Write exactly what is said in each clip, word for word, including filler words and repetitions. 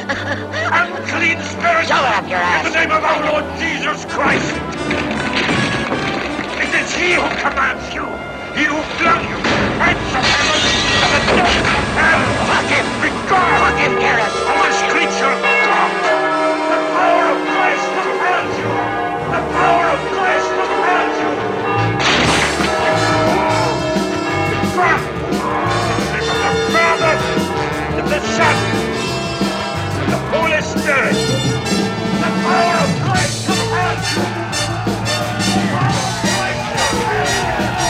Unclean spirit! Show it up your ass! In the name of our Lord Jesus Christ! It is he who commands you! He who flung you! Hence of heaven! And the depths of hell! Fuck him! Regard! Fuck him, Garrett! All this creature! God! The power of Christ compels you! The power of Christ compels you! Fuck! In the name of the Father! And the Son! And the Holy Spirit! The power of Christ compels you! The power of Christ compels you!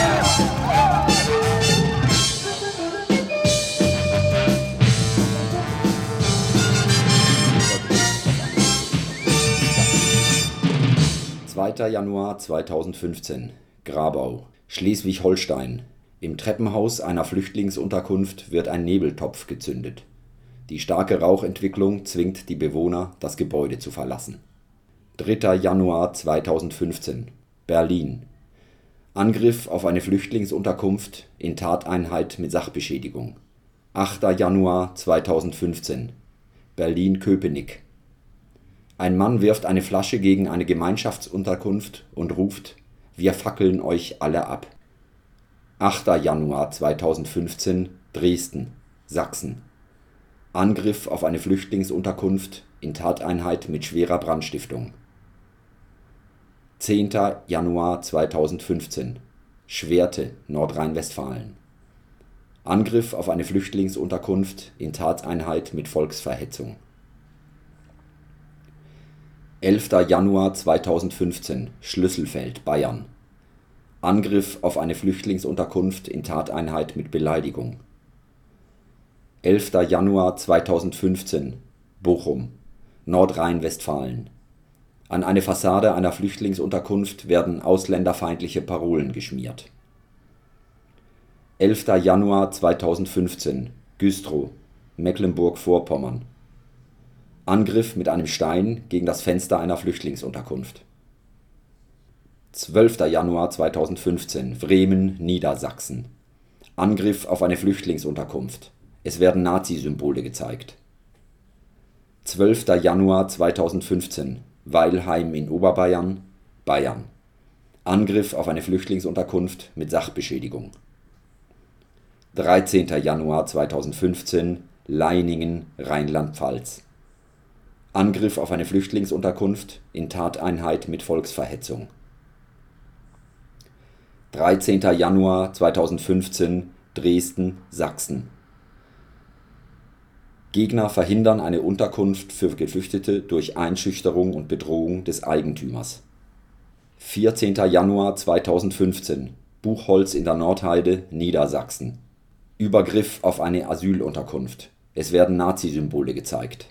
zweiter Januar zweitausendfünfzehn, Grabau, Schleswig-Holstein. Im Treppenhaus einer Flüchtlingsunterkunft wird ein Nebeltopf gezündet. Die starke Rauchentwicklung zwingt die Bewohner, das Gebäude zu verlassen. dritter Januar zweitausendfünfzehn, Berlin. Angriff auf eine Flüchtlingsunterkunft in Tateinheit mit Sachbeschädigung. achter Januar zweitausendfünfzehn, Berlin-Köpenick. Ein Mann wirft eine Flasche gegen eine Gemeinschaftsunterkunft und ruft: Wir fackeln euch alle ab. achter Januar zweitausendfünfzehn, Dresden, Sachsen. Angriff auf eine Flüchtlingsunterkunft in Tateinheit mit schwerer Brandstiftung. zehnter Januar zweitausendfünfzehn, Schwerte, Nordrhein-Westfalen. Angriff auf eine Flüchtlingsunterkunft in Tateinheit mit Volksverhetzung. elfter Januar zweitausendfünfzehn, Schlüsselfeld, Bayern. Angriff auf eine Flüchtlingsunterkunft in Tateinheit mit Beleidigung. elfter Januar zweitausendfünfzehn, Bochum, Nordrhein-Westfalen. An eine Fassade einer Flüchtlingsunterkunft werden ausländerfeindliche Parolen geschmiert. elfter Januar zweitausendfünfzehn, Güstrow, Mecklenburg-Vorpommern. Angriff mit einem Stein gegen das Fenster einer Flüchtlingsunterkunft. zwölfter Januar zweitausendfünfzehn, Bremen, Niedersachsen. Angriff auf eine Flüchtlingsunterkunft. Es werden Nazi-Symbole gezeigt. zwölfter Januar zweitausendfünfzehn, Weilheim in Oberbayern, Bayern. Angriff auf eine Flüchtlingsunterkunft mit Sachbeschädigung. dreizehnter Januar zweitausendfünfzehn, Leiningen, Rheinland-Pfalz. Angriff auf eine Flüchtlingsunterkunft in Tateinheit mit Volksverhetzung. dreizehnter Januar zweitausendfünfzehn, Dresden, Sachsen. Gegner verhindern eine Unterkunft für Geflüchtete durch Einschüchterung und Bedrohung des Eigentümers. vierzehnter Januar zweitausendfünfzehn, Buchholz in der Nordheide, Niedersachsen. Übergriff auf eine Asylunterkunft. Es werden Nazi-Symbole gezeigt.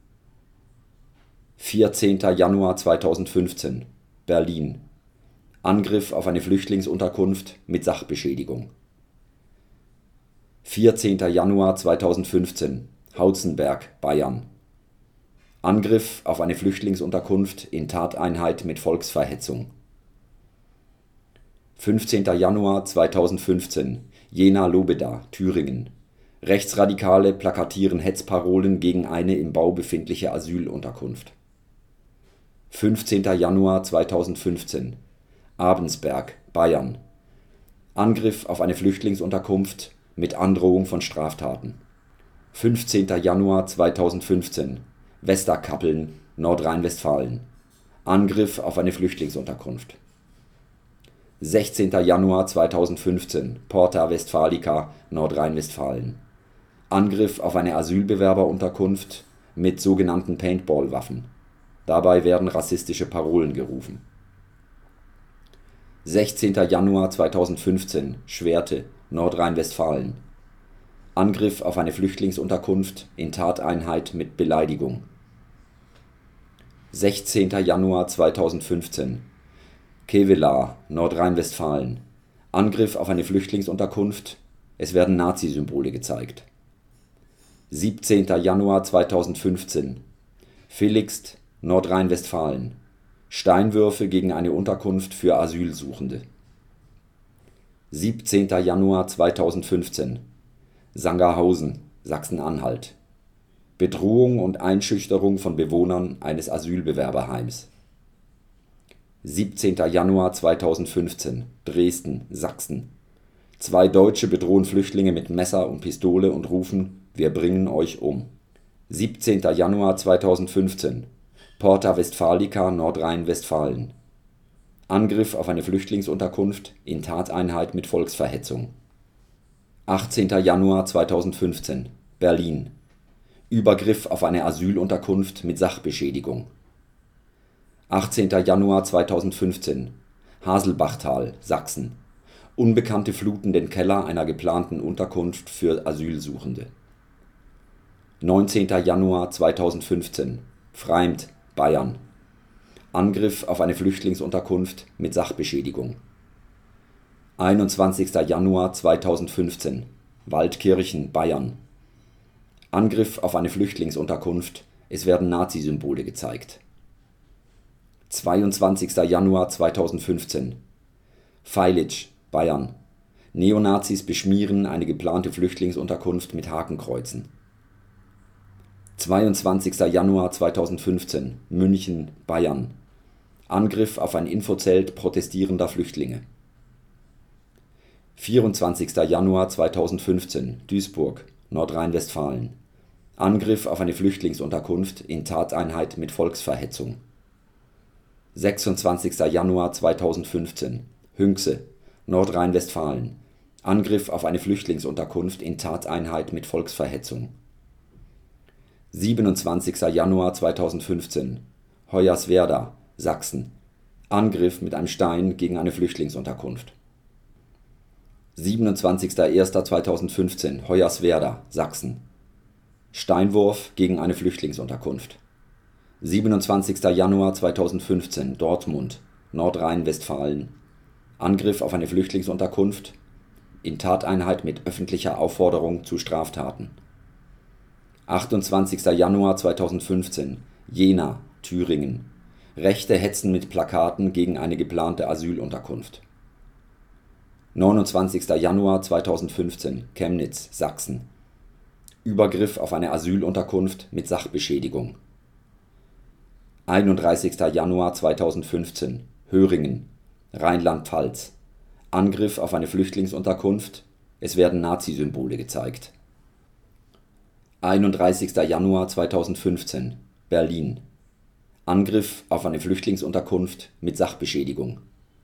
vierzehnter Januar zweitausendfünfzehn, Berlin. Angriff auf eine Flüchtlingsunterkunft mit Sachbeschädigung. vierzehnter Januar zweitausendfünfzehn, Hautzenberg, Bayern. Angriff auf eine Flüchtlingsunterkunft in Tateinheit mit Volksverhetzung. fünfzehnter Januar zweitausendfünfzehn, Jena-Lobeda, Thüringen. Rechtsradikale plakatieren Hetzparolen gegen eine im Bau befindliche Asylunterkunft. fünfzehnter Januar zweitausendfünfzehn, Abensberg, Bayern. Angriff auf eine Flüchtlingsunterkunft mit Androhung von Straftaten. fünfzehnter Januar zweitausendfünfzehn, Westerkappeln, Nordrhein-Westfalen. Angriff auf eine Flüchtlingsunterkunft. sechzehnter Januar zweitausendfünfzehn, Porta Westfalica, Nordrhein-Westfalen. Angriff auf eine Asylbewerberunterkunft mit sogenannten Paintball-Waffen. Dabei werden rassistische Parolen gerufen. sechzehnter Januar zweitausendfünfzehn, Schwerte, Nordrhein-Westfalen. Angriff auf eine Flüchtlingsunterkunft in Tateinheit mit Beleidigung. sechzehnter Januar zweitausendfünfzehn, Kevelaer, Nordrhein-Westfalen. Angriff auf eine Flüchtlingsunterkunft. Es werden Nazi-Symbole gezeigt. siebzehnter Januar zweitausendfünfzehn, Villigst, Nordrhein-Westfalen. Steinwürfe gegen eine Unterkunft für Asylsuchende. siebzehnter Januar zweitausendfünfzehn, Sangerhausen, Sachsen-Anhalt. Bedrohung und Einschüchterung von Bewohnern eines Asylbewerberheims. siebzehnter Januar zweitausendfünfzehn, Dresden, Sachsen. Zwei Deutsche bedrohen Flüchtlinge mit Messer und Pistole und rufen: Wir bringen euch um. siebzehnter Januar zweitausendfünfzehn, Porta Westfalica, Nordrhein-Westfalen. Angriff auf eine Flüchtlingsunterkunft in Tateinheit mit Volksverhetzung. achtzehnter Januar zweitausendfünfzehn, Berlin. Übergriff auf eine Asylunterkunft mit Sachbeschädigung. achtzehnter Januar zweitausendfünfzehn, Haselbachtal, Sachsen. Unbekannte fluten den Keller einer geplanten Unterkunft für Asylsuchende. neunzehnter Januar zweitausendfünfzehn, Pfreimd, Bayern. Angriff auf eine Flüchtlingsunterkunft mit Sachbeschädigung. einundzwanzigster Januar zweitausendfünfzehn, Waldkirchen, Bayern. Angriff auf eine Flüchtlingsunterkunft, es werden Nazi-Symbole gezeigt. zweiundzwanzigster Januar zweitausendfünfzehn, Feilitsch, Bayern. Neonazis beschmieren eine geplante Flüchtlingsunterkunft mit Hakenkreuzen. zweiundzwanzigster Januar zweitausendfünfzehn, München, Bayern. Angriff auf ein Infozelt protestierender Flüchtlinge. vierundzwanzigster Januar zweitausendfünfzehn, Duisburg, Nordrhein-Westfalen. Angriff auf eine Flüchtlingsunterkunft in Tateinheit mit Volksverhetzung. sechsundzwanzigster Januar zweitausendfünfzehn, Hünxe, Nordrhein-Westfalen. Angriff auf eine Flüchtlingsunterkunft in Tateinheit mit Volksverhetzung. siebenundzwanzigster Januar zweitausendfünfzehn, Hoyerswerda, Sachsen. Angriff mit einem Stein gegen eine Flüchtlingsunterkunft. siebenundzwanzigster erster zweitausendfünfzehn, Hoyerswerda, Sachsen. Steinwurf gegen eine Flüchtlingsunterkunft. siebenundzwanzigster Januar zweitausendfünfzehn, Dortmund, Nordrhein-Westfalen. Angriff auf eine Flüchtlingsunterkunft in Tateinheit mit öffentlicher Aufforderung zu Straftaten. achtundzwanzigster Januar zweitausendfünfzehn, Jena, Thüringen. Rechte hetzen mit Plakaten gegen eine geplante Asylunterkunft. neunundzwanzigster Januar zweitausendfünfzehn, Chemnitz, Sachsen. Übergriff auf eine Asylunterkunft mit Sachbeschädigung. einunddreißigster Januar zweitausendfünfzehn, Höringen, Rheinland-Pfalz. Angriff auf eine Flüchtlingsunterkunft, es werden Nazi-Symbole gezeigt. einunddreißigster Januar zweitausendfünfzehn, Berlin. Angriff auf eine Flüchtlingsunterkunft mit Sachbeschädigung.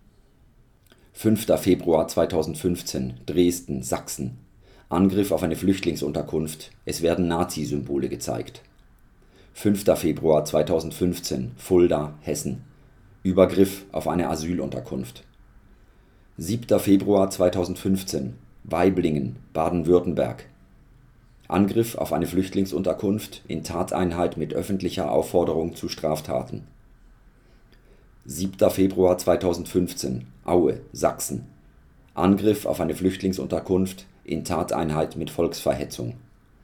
fünfter Februar zweitausendfünfzehn, Dresden, Sachsen. Angriff auf eine Flüchtlingsunterkunft, es werden Nazi-Symbole gezeigt. fünfter Februar zweitausendfünfzehn, Fulda, Hessen. Übergriff auf eine Asylunterkunft. siebter Februar zweitausendfünfzehn, Waiblingen, Baden-Württemberg. Angriff auf eine Flüchtlingsunterkunft in Tateinheit mit öffentlicher Aufforderung zu Straftaten. siebter Februar zweitausendfünfzehn, Aue, Sachsen. Angriff auf eine Flüchtlingsunterkunft in Tateinheit mit Volksverhetzung.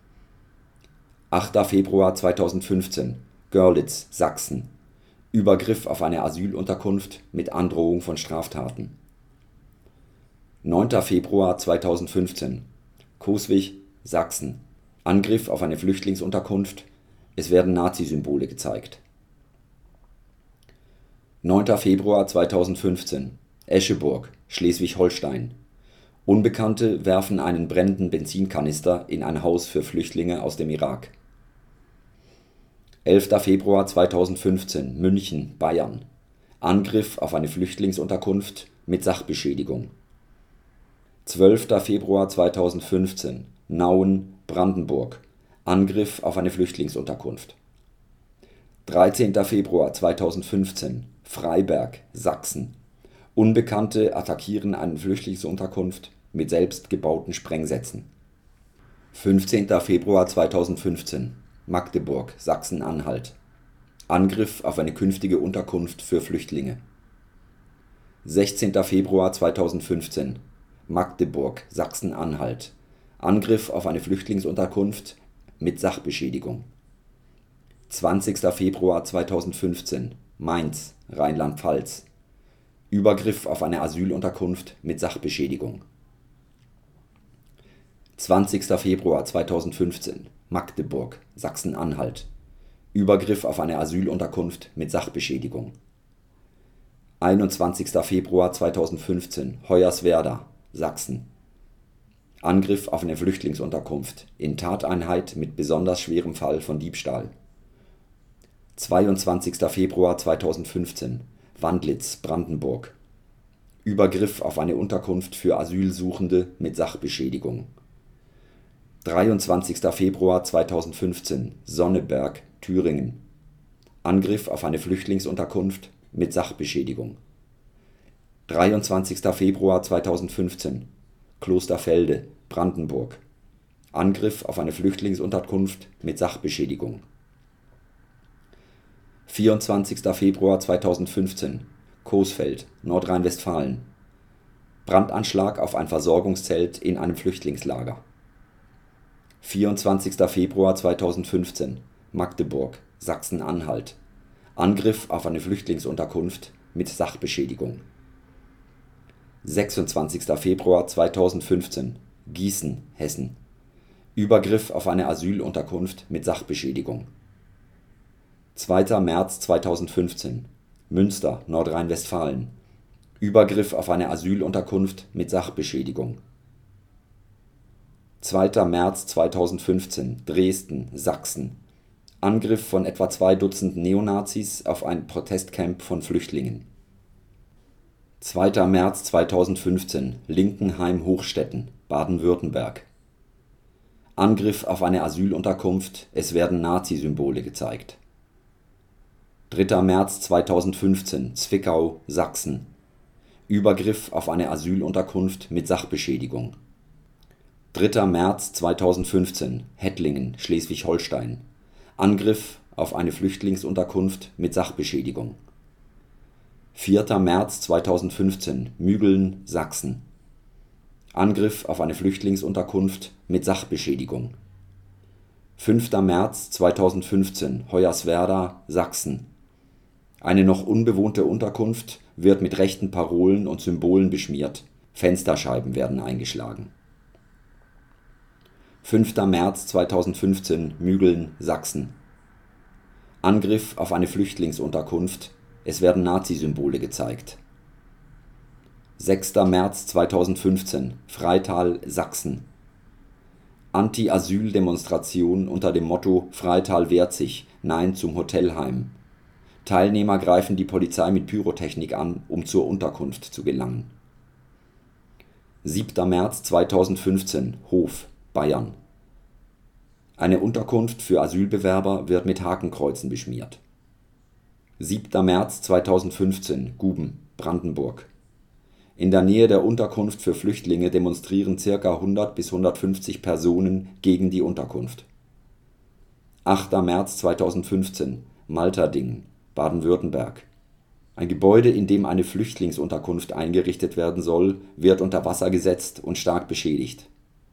achter Februar zweitausendfünfzehn, Görlitz, Sachsen. Übergriff auf eine Asylunterkunft mit Androhung von Straftaten. neunter Februar zweitausendfünfzehn, Coswig, Sachsen. Angriff auf eine Flüchtlingsunterkunft, es werden Nazi-Symbole gezeigt. neunter Februar zweitausendfünfzehn, Escheburg, Schleswig-Holstein. Unbekannte werfen einen brennenden Benzinkanister in ein Haus für Flüchtlinge aus dem Irak. elfter Februar zweitausendfünfzehn, München, Bayern. Angriff auf eine Flüchtlingsunterkunft mit Sachbeschädigung. zwölfter Februar zweitausendfünfzehn, Nauen, Brandenburg. Angriff auf eine Flüchtlingsunterkunft. dreizehnter Februar zweitausendfünfzehn, Freiberg, Sachsen. Unbekannte attackieren eine Flüchtlingsunterkunft mit selbstgebauten Sprengsätzen. fünfzehnter Februar zweitausendfünfzehn, Magdeburg, Sachsen-Anhalt. Angriff auf eine künftige Unterkunft für Flüchtlinge. sechzehnter Februar zweitausendfünfzehn, Magdeburg, Sachsen-Anhalt. Angriff auf eine Flüchtlingsunterkunft mit Sachbeschädigung. zwanzigster Februar zweitausendfünfzehn, Mainz, Rheinland-Pfalz. Übergriff auf eine Asylunterkunft mit Sachbeschädigung. zwanzigster Februar zweitausendfünfzehn, Magdeburg, Sachsen-Anhalt. Übergriff auf eine Asylunterkunft mit Sachbeschädigung. einundzwanzigster Februar zweitausendfünfzehn, Hoyerswerda, Sachsen. Angriff auf eine Flüchtlingsunterkunft in Tateinheit mit besonders schwerem Fall von Diebstahl. zweiundzwanzigster Februar zweitausendfünfzehn, Wandlitz, Brandenburg. Übergriff auf eine Unterkunft für Asylsuchende mit Sachbeschädigung. dreiundzwanzigster Februar zweitausendfünfzehn, Sonneberg, Thüringen. Angriff auf eine Flüchtlingsunterkunft mit Sachbeschädigung. dreiundzwanzigster Februar zweitausendfünfzehn, Klosterfelde, Brandenburg. Angriff auf eine Flüchtlingsunterkunft mit Sachbeschädigung. vierundzwanzigster Februar zweitausendfünfzehn, Coesfeld, Nordrhein-Westfalen. Brandanschlag auf ein Versorgungszelt in einem Flüchtlingslager. vierundzwanzigster Februar zweitausendfünfzehn, Magdeburg, Sachsen-Anhalt. Angriff auf eine Flüchtlingsunterkunft mit Sachbeschädigung. sechsundzwanzigster Februar zweitausendfünfzehn, Gießen, Hessen. Übergriff auf eine Asylunterkunft mit Sachbeschädigung. zweiter März zweitausendfünfzehn, Münster, Nordrhein-Westfalen. Übergriff auf eine Asylunterkunft mit Sachbeschädigung. zweiter März zweitausendfünfzehn, Dresden, Sachsen. Angriff von etwa zwei Dutzend Neonazis auf ein Protestcamp von Flüchtlingen. zweiter März zweitausendfünfzehn, Linkenheim-Hochstetten, Baden-Württemberg. Angriff auf eine Asylunterkunft, es werden Nazi-Symbole gezeigt. dritter März zweitausendfünfzehn, Zwickau, Sachsen. Übergriff auf eine Asylunterkunft mit Sachbeschädigung. dritter März zweitausendfünfzehn, Hettlingen, Schleswig-Holstein. Angriff auf eine Flüchtlingsunterkunft mit Sachbeschädigung. vierter März zweitausendfünfzehn, Mügeln, Sachsen. Angriff auf eine Flüchtlingsunterkunft mit Sachbeschädigung. fünfter März zweitausendfünfzehn, Hoyerswerda, Sachsen. Eine noch unbewohnte Unterkunft wird mit rechten Parolen und Symbolen beschmiert, Fensterscheiben werden eingeschlagen. fünfter März zweitausendfünfzehn, Mügeln, Sachsen. Angriff auf eine Flüchtlingsunterkunft, es werden Nazi-Symbole gezeigt. sechster März zweitausendfünfzehn, Freital, Sachsen. Anti-Asyl-Demonstration unter dem Motto Freital wehrt sich, Nein zum Hotelheim. Teilnehmer greifen die Polizei mit Pyrotechnik an, um zur Unterkunft zu gelangen. siebter März zweitausendfünfzehn, Hof, Bayern. Eine Unterkunft für Asylbewerber wird mit Hakenkreuzen beschmiert. siebter März zweitausendfünfzehn, Guben, Brandenburg. In der Nähe der Unterkunft für Flüchtlinge demonstrieren ca. hundert bis hundertfünfzig Personen gegen die Unterkunft. achter März zweitausendfünfzehn, Malterdingen, Baden-Württemberg. Ein Gebäude, in dem eine Flüchtlingsunterkunft eingerichtet werden soll, wird unter Wasser gesetzt und stark beschädigt.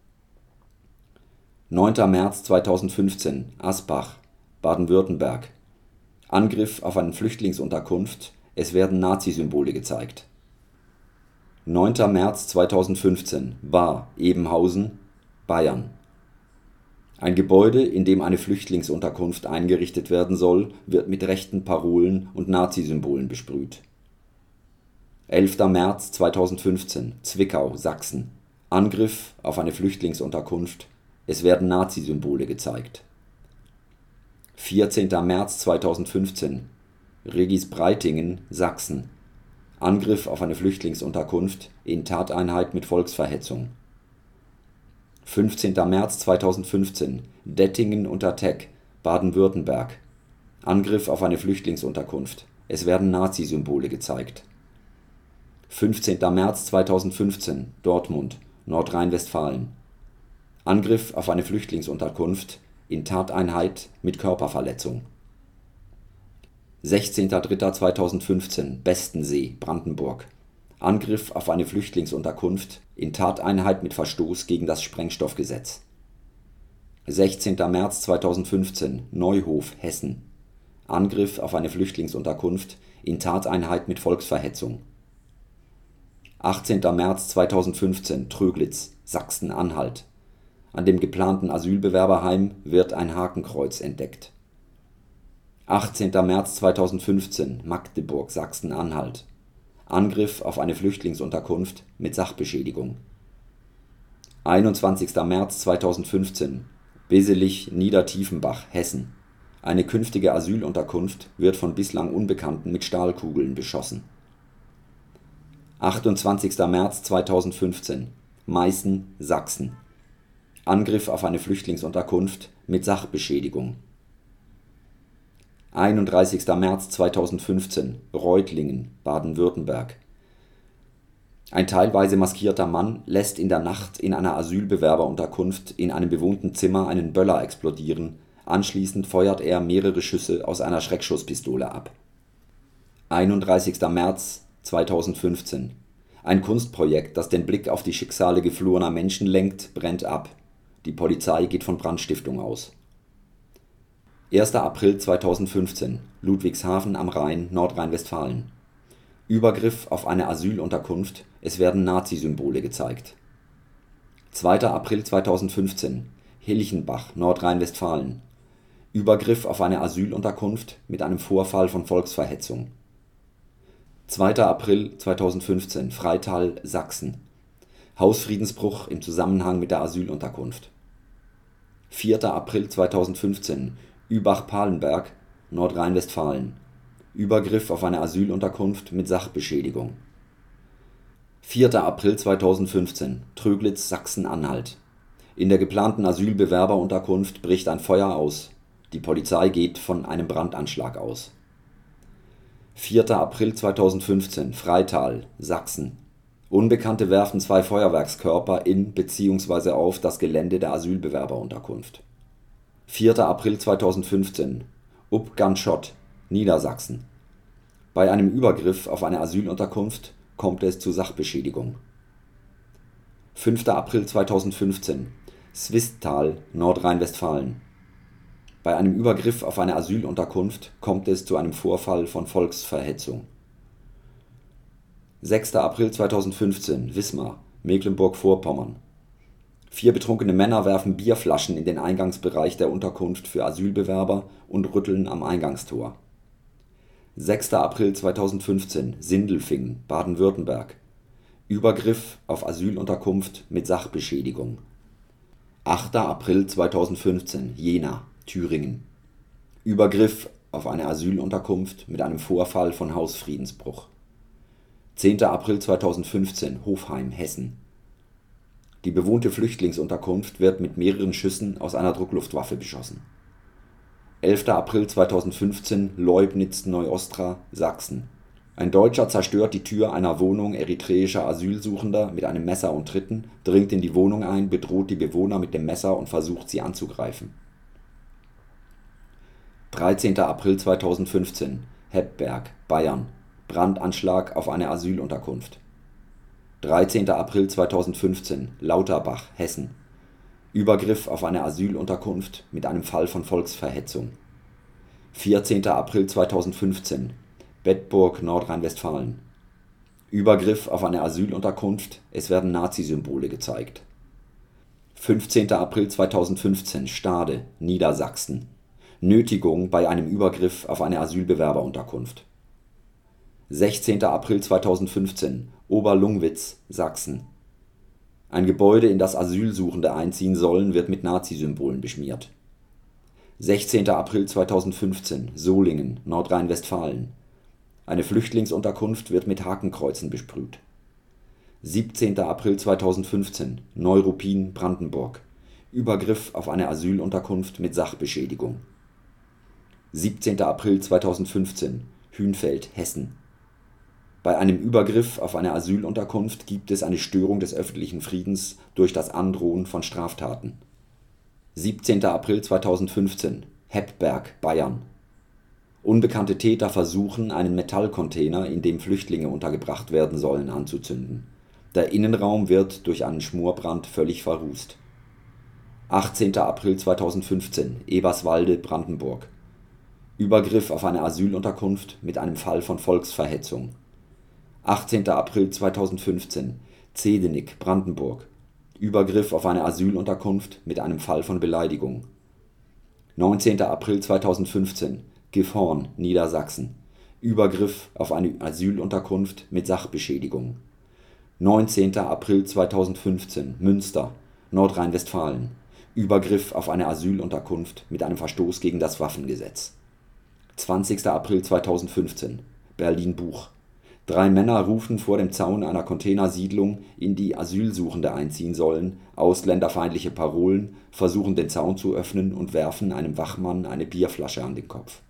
neunter März zweitausendfünfzehn, Asbach, Baden-Württemberg. Angriff auf eine Flüchtlingsunterkunft, es werden Nazi-Symbole gezeigt. neunter März zweitausendfünfzehn, Baar, Ebenhausen, Bayern. Ein Gebäude, in dem eine Flüchtlingsunterkunft eingerichtet werden soll, wird mit rechten Parolen und Nazi-Symbolen besprüht. elfter März zweitausendfünfzehn, Zwickau, Sachsen. Angriff auf eine Flüchtlingsunterkunft, es werden Nazi-Symbole gezeigt. vierzehnter März zweitausendfünfzehn, Regis-Breitingen, Sachsen. Angriff auf eine Flüchtlingsunterkunft in Tateinheit mit Volksverhetzung. fünfzehnter März zweitausendfünfzehn, Dettingen unter Teck, Baden-Württemberg. Angriff auf eine Flüchtlingsunterkunft, es werden Nazi-Symbole gezeigt. fünfzehnter März zweitausendfünfzehn, Dortmund, Nordrhein-Westfalen. Angriff auf eine Flüchtlingsunterkunft in Tateinheit mit Körperverletzung. sechzehnter dritter zweitausendfünfzehn, Bestensee, Brandenburg. Angriff auf eine Flüchtlingsunterkunft in Tateinheit mit Verstoß gegen das Sprengstoffgesetz. sechzehnter März zweitausendfünfzehn, Neuhof, Hessen. Angriff auf eine Flüchtlingsunterkunft in Tateinheit mit Volksverhetzung. achtzehnter März zweitausendfünfzehn, Tröglitz, Sachsen-Anhalt. An dem geplanten Asylbewerberheim wird ein Hakenkreuz entdeckt. achtzehnter März zweitausendfünfzehn, Magdeburg, Sachsen-Anhalt. Angriff auf eine Flüchtlingsunterkunft mit Sachbeschädigung. einundzwanzigster März zweitausendfünfzehn, Beselich, Niedertiefenbach, Hessen. Eine künftige Asylunterkunft wird von bislang Unbekannten mit Stahlkugeln beschossen. achtundzwanzigster März zweitausendfünfzehn, Meißen, Sachsen. Angriff auf eine Flüchtlingsunterkunft mit Sachbeschädigung. einunddreißigster März zweitausendfünfzehn, Reutlingen, Baden-Württemberg. Ein teilweise maskierter Mann lässt in der Nacht in einer Asylbewerberunterkunft in einem bewohnten Zimmer einen Böller explodieren, anschließend feuert er mehrere Schüsse aus einer Schreckschusspistole ab. einunddreißigster März zweitausendfünfzehn. Ein Kunstprojekt, das den Blick auf die Schicksale geflohener Menschen lenkt, brennt ab. Die Polizei geht von Brandstiftung aus. erster April zweitausendfünfzehn, Ludwigshafen am Rhein, Nordrhein-Westfalen. Übergriff auf eine Asylunterkunft, es werden Nazi-Symbole gezeigt. zweiter April zweitausendfünfzehn, Hilchenbach, Nordrhein-Westfalen. Übergriff auf eine Asylunterkunft mit einem Vorfall von Volksverhetzung. zweiter April zweitausendfünfzehn, Freital, Sachsen. Hausfriedensbruch im Zusammenhang mit der Asylunterkunft. vierter April zweitausendfünfzehn, Übach-Palenberg, Nordrhein-Westfalen. Übergriff auf eine Asylunterkunft mit Sachbeschädigung. vierter April zweitausendfünfzehn, Tröglitz, Sachsen-Anhalt. In der geplanten Asylbewerberunterkunft bricht ein Feuer aus. Die Polizei geht von einem Brandanschlag aus. vierter April zweitausendfünfzehn, Freital, Sachsen. Unbekannte werfen zwei Feuerwerkskörper in bzw. auf das Gelände der Asylbewerberunterkunft. vierter April zweitausendfünfzehn, Upganschott, Niedersachsen. Bei einem Übergriff auf eine Asylunterkunft kommt es zu Sachbeschädigung. fünfter April zweitausendfünfzehn, Swisttal, Nordrhein-Westfalen. Bei einem Übergriff auf eine Asylunterkunft kommt es zu einem Vorfall von Volksverhetzung. sechster April zweitausendfünfzehn, Wismar, Mecklenburg-Vorpommern. Vier betrunkene Männer werfen Bierflaschen in den Eingangsbereich der Unterkunft für Asylbewerber und rütteln am Eingangstor. sechster April zweitausendfünfzehn, Sindelfingen, Baden-Württemberg. Übergriff auf Asylunterkunft mit Sachbeschädigung. achter April zweitausendfünfzehn, Jena, Thüringen. Übergriff auf eine Asylunterkunft mit einem Vorfall von Hausfriedensbruch. zehnter April zweitausendfünfzehn, Hofheim, Hessen. Die bewohnte Flüchtlingsunterkunft wird mit mehreren Schüssen aus einer Druckluftwaffe beschossen. elfter April zweitausendfünfzehn, Leubnitz-Neuostra, Sachsen. Ein Deutscher zerstört die Tür einer Wohnung eritreischer Asylsuchender mit einem Messer und Tritten, dringt in die Wohnung ein, bedroht die Bewohner mit dem Messer und versucht, sie anzugreifen. dreizehnter April zweitausendfünfzehn, Heppberg, Bayern. Brandanschlag auf eine Asylunterkunft. dreizehnter April zweitausendfünfzehn, Lauterbach, Hessen. Übergriff auf eine Asylunterkunft mit einem Fall von Volksverhetzung. vierzehnter April zweitausendfünfzehn, Bedburg, Nordrhein-Westfalen. Übergriff auf eine Asylunterkunft, es werden Nazi-Symbole gezeigt. fünfzehnter April zweitausendfünfzehn, Stade, Niedersachsen. Nötigung bei einem Übergriff auf eine Asylbewerberunterkunft. sechzehnter April zweitausendfünfzehn, Oberlungwitz, Sachsen. Ein Gebäude, in das Asylsuchende einziehen sollen, wird mit Nazi-Symbolen beschmiert. sechzehnter April zweitausendfünfzehn, Solingen, Nordrhein-Westfalen. Eine Flüchtlingsunterkunft wird mit Hakenkreuzen besprüht. siebzehnter April zweitausendfünfzehn, Neuruppin, Brandenburg. Übergriff auf eine Asylunterkunft mit Sachbeschädigung. siebzehnter April zweitausendfünfzehn, Hünfeld, Hessen. Bei einem Übergriff auf eine Asylunterkunft gibt es eine Störung des öffentlichen Friedens durch das Androhen von Straftaten. siebzehnter April zweitausendfünfzehn, Heppberg, Bayern. Unbekannte Täter versuchen, einen Metallcontainer, in dem Flüchtlinge untergebracht werden sollen, anzuzünden. Der Innenraum wird durch einen Schmorbrand völlig verrußt. achtzehnter April zweitausendfünfzehn, Eberswalde, Brandenburg. Übergriff auf eine Asylunterkunft mit einem Fall von Volksverhetzung. achtzehnter April zweitausendfünfzehn, Zedenik, Brandenburg. Übergriff auf eine Asylunterkunft mit einem Fall von Beleidigung. neunzehnter April zweitausendfünfzehn, Gifhorn, Niedersachsen. Übergriff auf eine Asylunterkunft mit Sachbeschädigung. neunzehnter April zweitausendfünfzehn, Münster, Nordrhein-Westfalen. Übergriff auf eine Asylunterkunft mit einem Verstoß gegen das Waffengesetz. zwanzigster April zweitausendfünfzehn, Berlin-Buch. Drei Männer rufen vor dem Zaun einer Containersiedlung, in die Asylsuchende einziehen sollen, ausländerfeindliche Parolen, versuchen den Zaun zu öffnen und werfen einem Wachmann eine Bierflasche an den Kopf.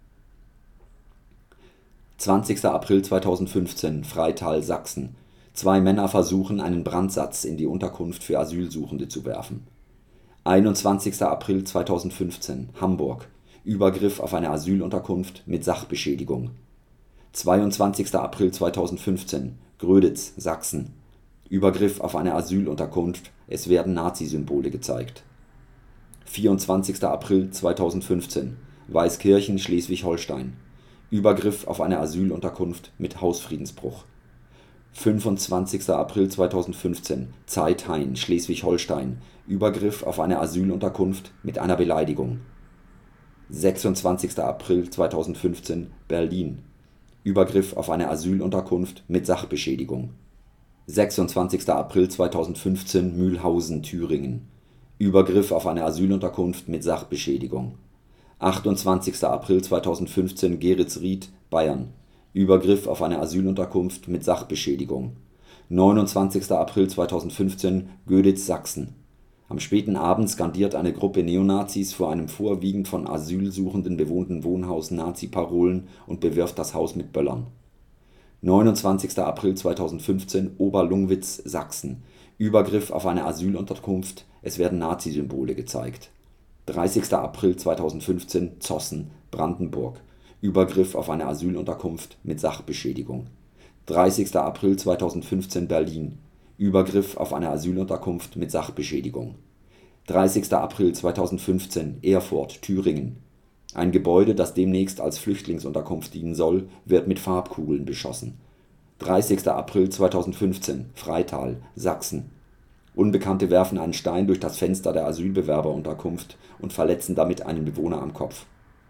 zwanzigster April zweitausendfünfzehn, Freital, Sachsen. Zwei Männer versuchen, einen Brandsatz in die Unterkunft für Asylsuchende zu werfen. einundzwanzigster April zweitausendfünfzehn, Hamburg. Übergriff auf eine Asylunterkunft mit Sachbeschädigung. zweiundzwanzigster April zweitausendfünfzehn, Gröditz, Sachsen. Übergriff auf eine Asylunterkunft, es werden Nazi-Symbole gezeigt. vierundzwanzigster April zweitausendfünfzehn, Weißkirchen, Schleswig-Holstein. Übergriff auf eine Asylunterkunft mit Hausfriedensbruch. fünfundzwanzigster April zweitausendfünfzehn, Zeithain, Schleswig-Holstein. Übergriff auf eine Asylunterkunft mit einer Beleidigung. sechsundzwanzigster April zweitausendfünfzehn, Berlin. Übergriff auf eine Asylunterkunft mit Sachbeschädigung. sechsundzwanzigster April zweitausendfünfzehn, Mühlhausen, Thüringen. Übergriff auf eine Asylunterkunft mit Sachbeschädigung. achtundzwanzigster April zweitausendfünfzehn, Geretsried, Bayern. Übergriff auf eine Asylunterkunft mit Sachbeschädigung. neunundzwanzigster April zweitausendfünfzehn, Göditz, Sachsen. Am späten Abend skandiert eine Gruppe Neonazis vor einem vorwiegend von Asylsuchenden bewohnten Wohnhaus Nazi-Parolen und bewirft das Haus mit Böllern. neunundzwanzigster April zweitausendfünfzehn, Oberlungwitz, Sachsen. Übergriff auf eine Asylunterkunft, es werden Nazi-Symbole gezeigt. dreißigster April zweitausendfünfzehn, Zossen, Brandenburg. Übergriff auf eine Asylunterkunft mit Sachbeschädigung. dreißigster April zweitausendfünfzehn, Berlin. Übergriff auf eine Asylunterkunft mit Sachbeschädigung. dreißigster April zweitausendfünfzehn, Erfurt, Thüringen. Ein Gebäude, das demnächst als Flüchtlingsunterkunft dienen soll, wird mit Farbkugeln beschossen. dreißigster April zweitausendfünfzehn, Freital, Sachsen. Unbekannte werfen einen Stein durch das Fenster der Asylbewerberunterkunft und verletzen damit einen Bewohner am Kopf.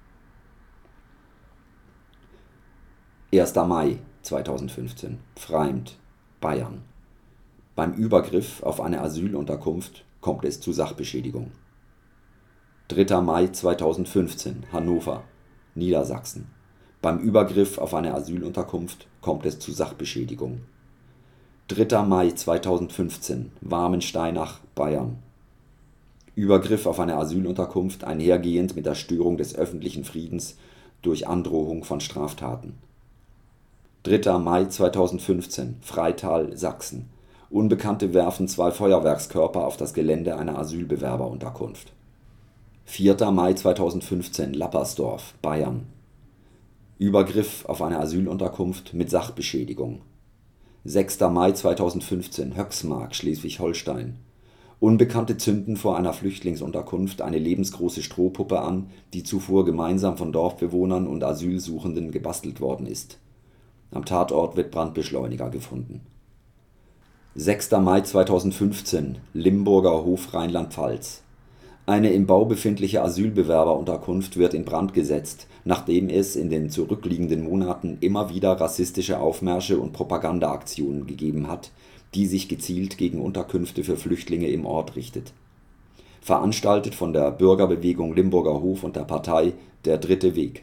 erster Mai zweitausendfünfzehn, Pfreimd, Bayern. Beim Übergriff auf eine Asylunterkunft kommt es zu Sachbeschädigung. dritter Mai zweitausendfünfzehn, Hannover, Niedersachsen. Beim Übergriff auf eine Asylunterkunft kommt es zu Sachbeschädigung. dritter Mai zweitausendfünfzehn, Warmensteinach, Bayern. Übergriff auf eine Asylunterkunft einhergehend mit der Störung des öffentlichen Friedens durch Androhung von Straftaten. dritter Mai zweitausendfünfzehn, Freital, Sachsen. Unbekannte werfen zwei Feuerwerkskörper auf das Gelände einer Asylbewerberunterkunft. vierter Mai zweitausendfünfzehn, Lappersdorf, Bayern. Übergriff auf eine Asylunterkunft mit Sachbeschädigung. sechster Mai zweitausendfünfzehn, Höxmark, Schleswig-Holstein. Unbekannte zünden vor einer Flüchtlingsunterkunft eine lebensgroße Strohpuppe an, die zuvor gemeinsam von Dorfbewohnern und Asylsuchenden gebastelt worden ist. Am Tatort wird Brandbeschleuniger gefunden. sechster Mai zweitausendfünfzehn, Limburger Hof, Rheinland-Pfalz. Eine im Bau befindliche Asylbewerberunterkunft wird in Brand gesetzt, nachdem es in den zurückliegenden Monaten immer wieder rassistische Aufmärsche und Propagandaaktionen gegeben hat, die sich gezielt gegen Unterkünfte für Flüchtlinge im Ort richtet. Veranstaltet von der Bürgerbewegung Limburger Hof und der Partei Der Dritte Weg.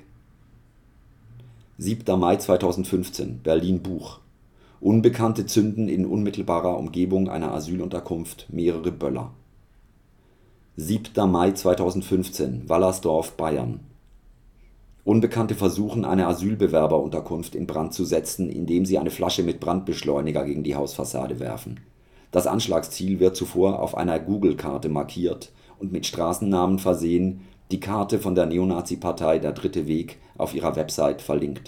siebter Mai zweitausendfünfzehn, Berlin-Buch. Unbekannte zünden in unmittelbarer Umgebung einer Asylunterkunft mehrere Böller. siebter Mai zweitausendfünfzehn, Wallersdorf, Bayern. Unbekannte versuchen, eine Asylbewerberunterkunft in Brand zu setzen, indem sie eine Flasche mit Brandbeschleuniger gegen die Hausfassade werfen. Das Anschlagsziel wird zuvor auf einer Google-Karte markiert und mit Straßennamen versehen, die Karte von der Neonazi-Partei Der Dritte Weg auf ihrer Website verlinkt.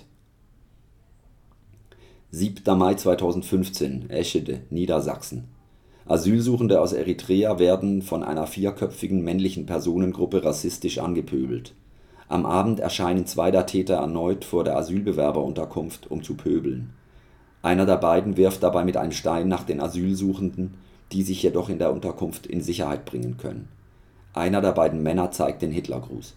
siebter Mai zweitausendfünfzehn, Eschede, Niedersachsen. Asylsuchende aus Eritrea werden von einer vierköpfigen männlichen Personengruppe rassistisch angepöbelt. Am Abend erscheinen zwei der Täter erneut vor der Asylbewerberunterkunft, um zu pöbeln. Einer der beiden wirft dabei mit einem Stein nach den Asylsuchenden, die sich jedoch in der Unterkunft in Sicherheit bringen können. Einer der beiden Männer zeigt den Hitlergruß.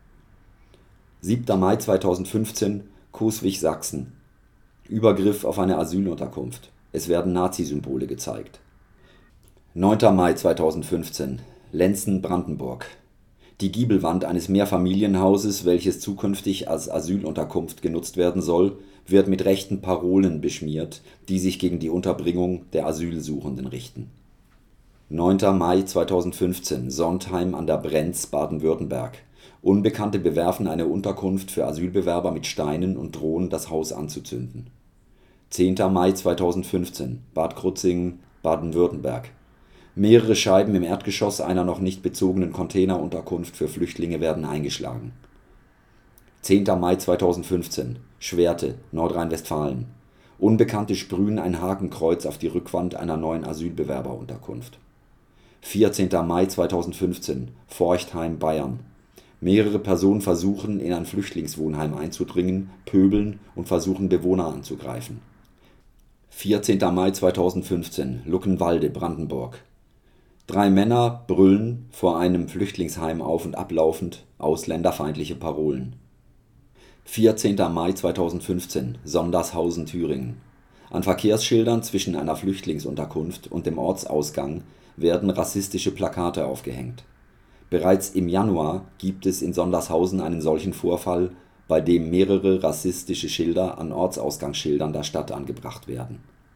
siebter Mai zweitausendfünfzehn, Coswig, Sachsen. Übergriff auf eine Asylunterkunft. Es werden Nazi-Symbole gezeigt. neunter Mai zweitausendfünfzehn, Lenzen, Brandenburg. Die Giebelwand eines Mehrfamilienhauses, welches zukünftig als Asylunterkunft genutzt werden soll, wird mit rechten Parolen beschmiert, die sich gegen die Unterbringung der Asylsuchenden richten. neunter Mai zweitausendfünfzehn, Sondheim an der Brenz, Baden-Württemberg. Unbekannte bewerfen eine Unterkunft für Asylbewerber mit Steinen und drohen, das Haus anzuzünden. zehnter Mai zweitausendfünfzehn, Bad Krozingen, Baden-Württemberg. Mehrere Scheiben im Erdgeschoss einer noch nicht bezogenen Containerunterkunft für Flüchtlinge werden eingeschlagen. zehnter Mai zweitausendfünfzehn, Schwerte, Nordrhein-Westfalen. Unbekannte sprühen ein Hakenkreuz auf die Rückwand einer neuen Asylbewerberunterkunft. vierzehnter Mai zweitausendfünfzehn, Forchtheim, Bayern. Mehrere Personen versuchen, in ein Flüchtlingswohnheim einzudringen, pöbeln und versuchen, Bewohner anzugreifen. vierzehnter Mai zweitausendfünfzehn, Luckenwalde, Brandenburg. Drei Männer brüllen vor einem Flüchtlingsheim auf und ablaufend ausländerfeindliche Parolen. vierzehnter Mai zweitausendfünfzehn, Sondershausen, Thüringen. An Verkehrsschildern zwischen einer Flüchtlingsunterkunft und dem Ortsausgang werden rassistische Plakate aufgehängt. Bereits im Januar gibt es in Sondershausen einen solchen Vorfall, bei dem mehrere rassistische Schilder an Ortsausgangsschildern der Stadt angebracht werden.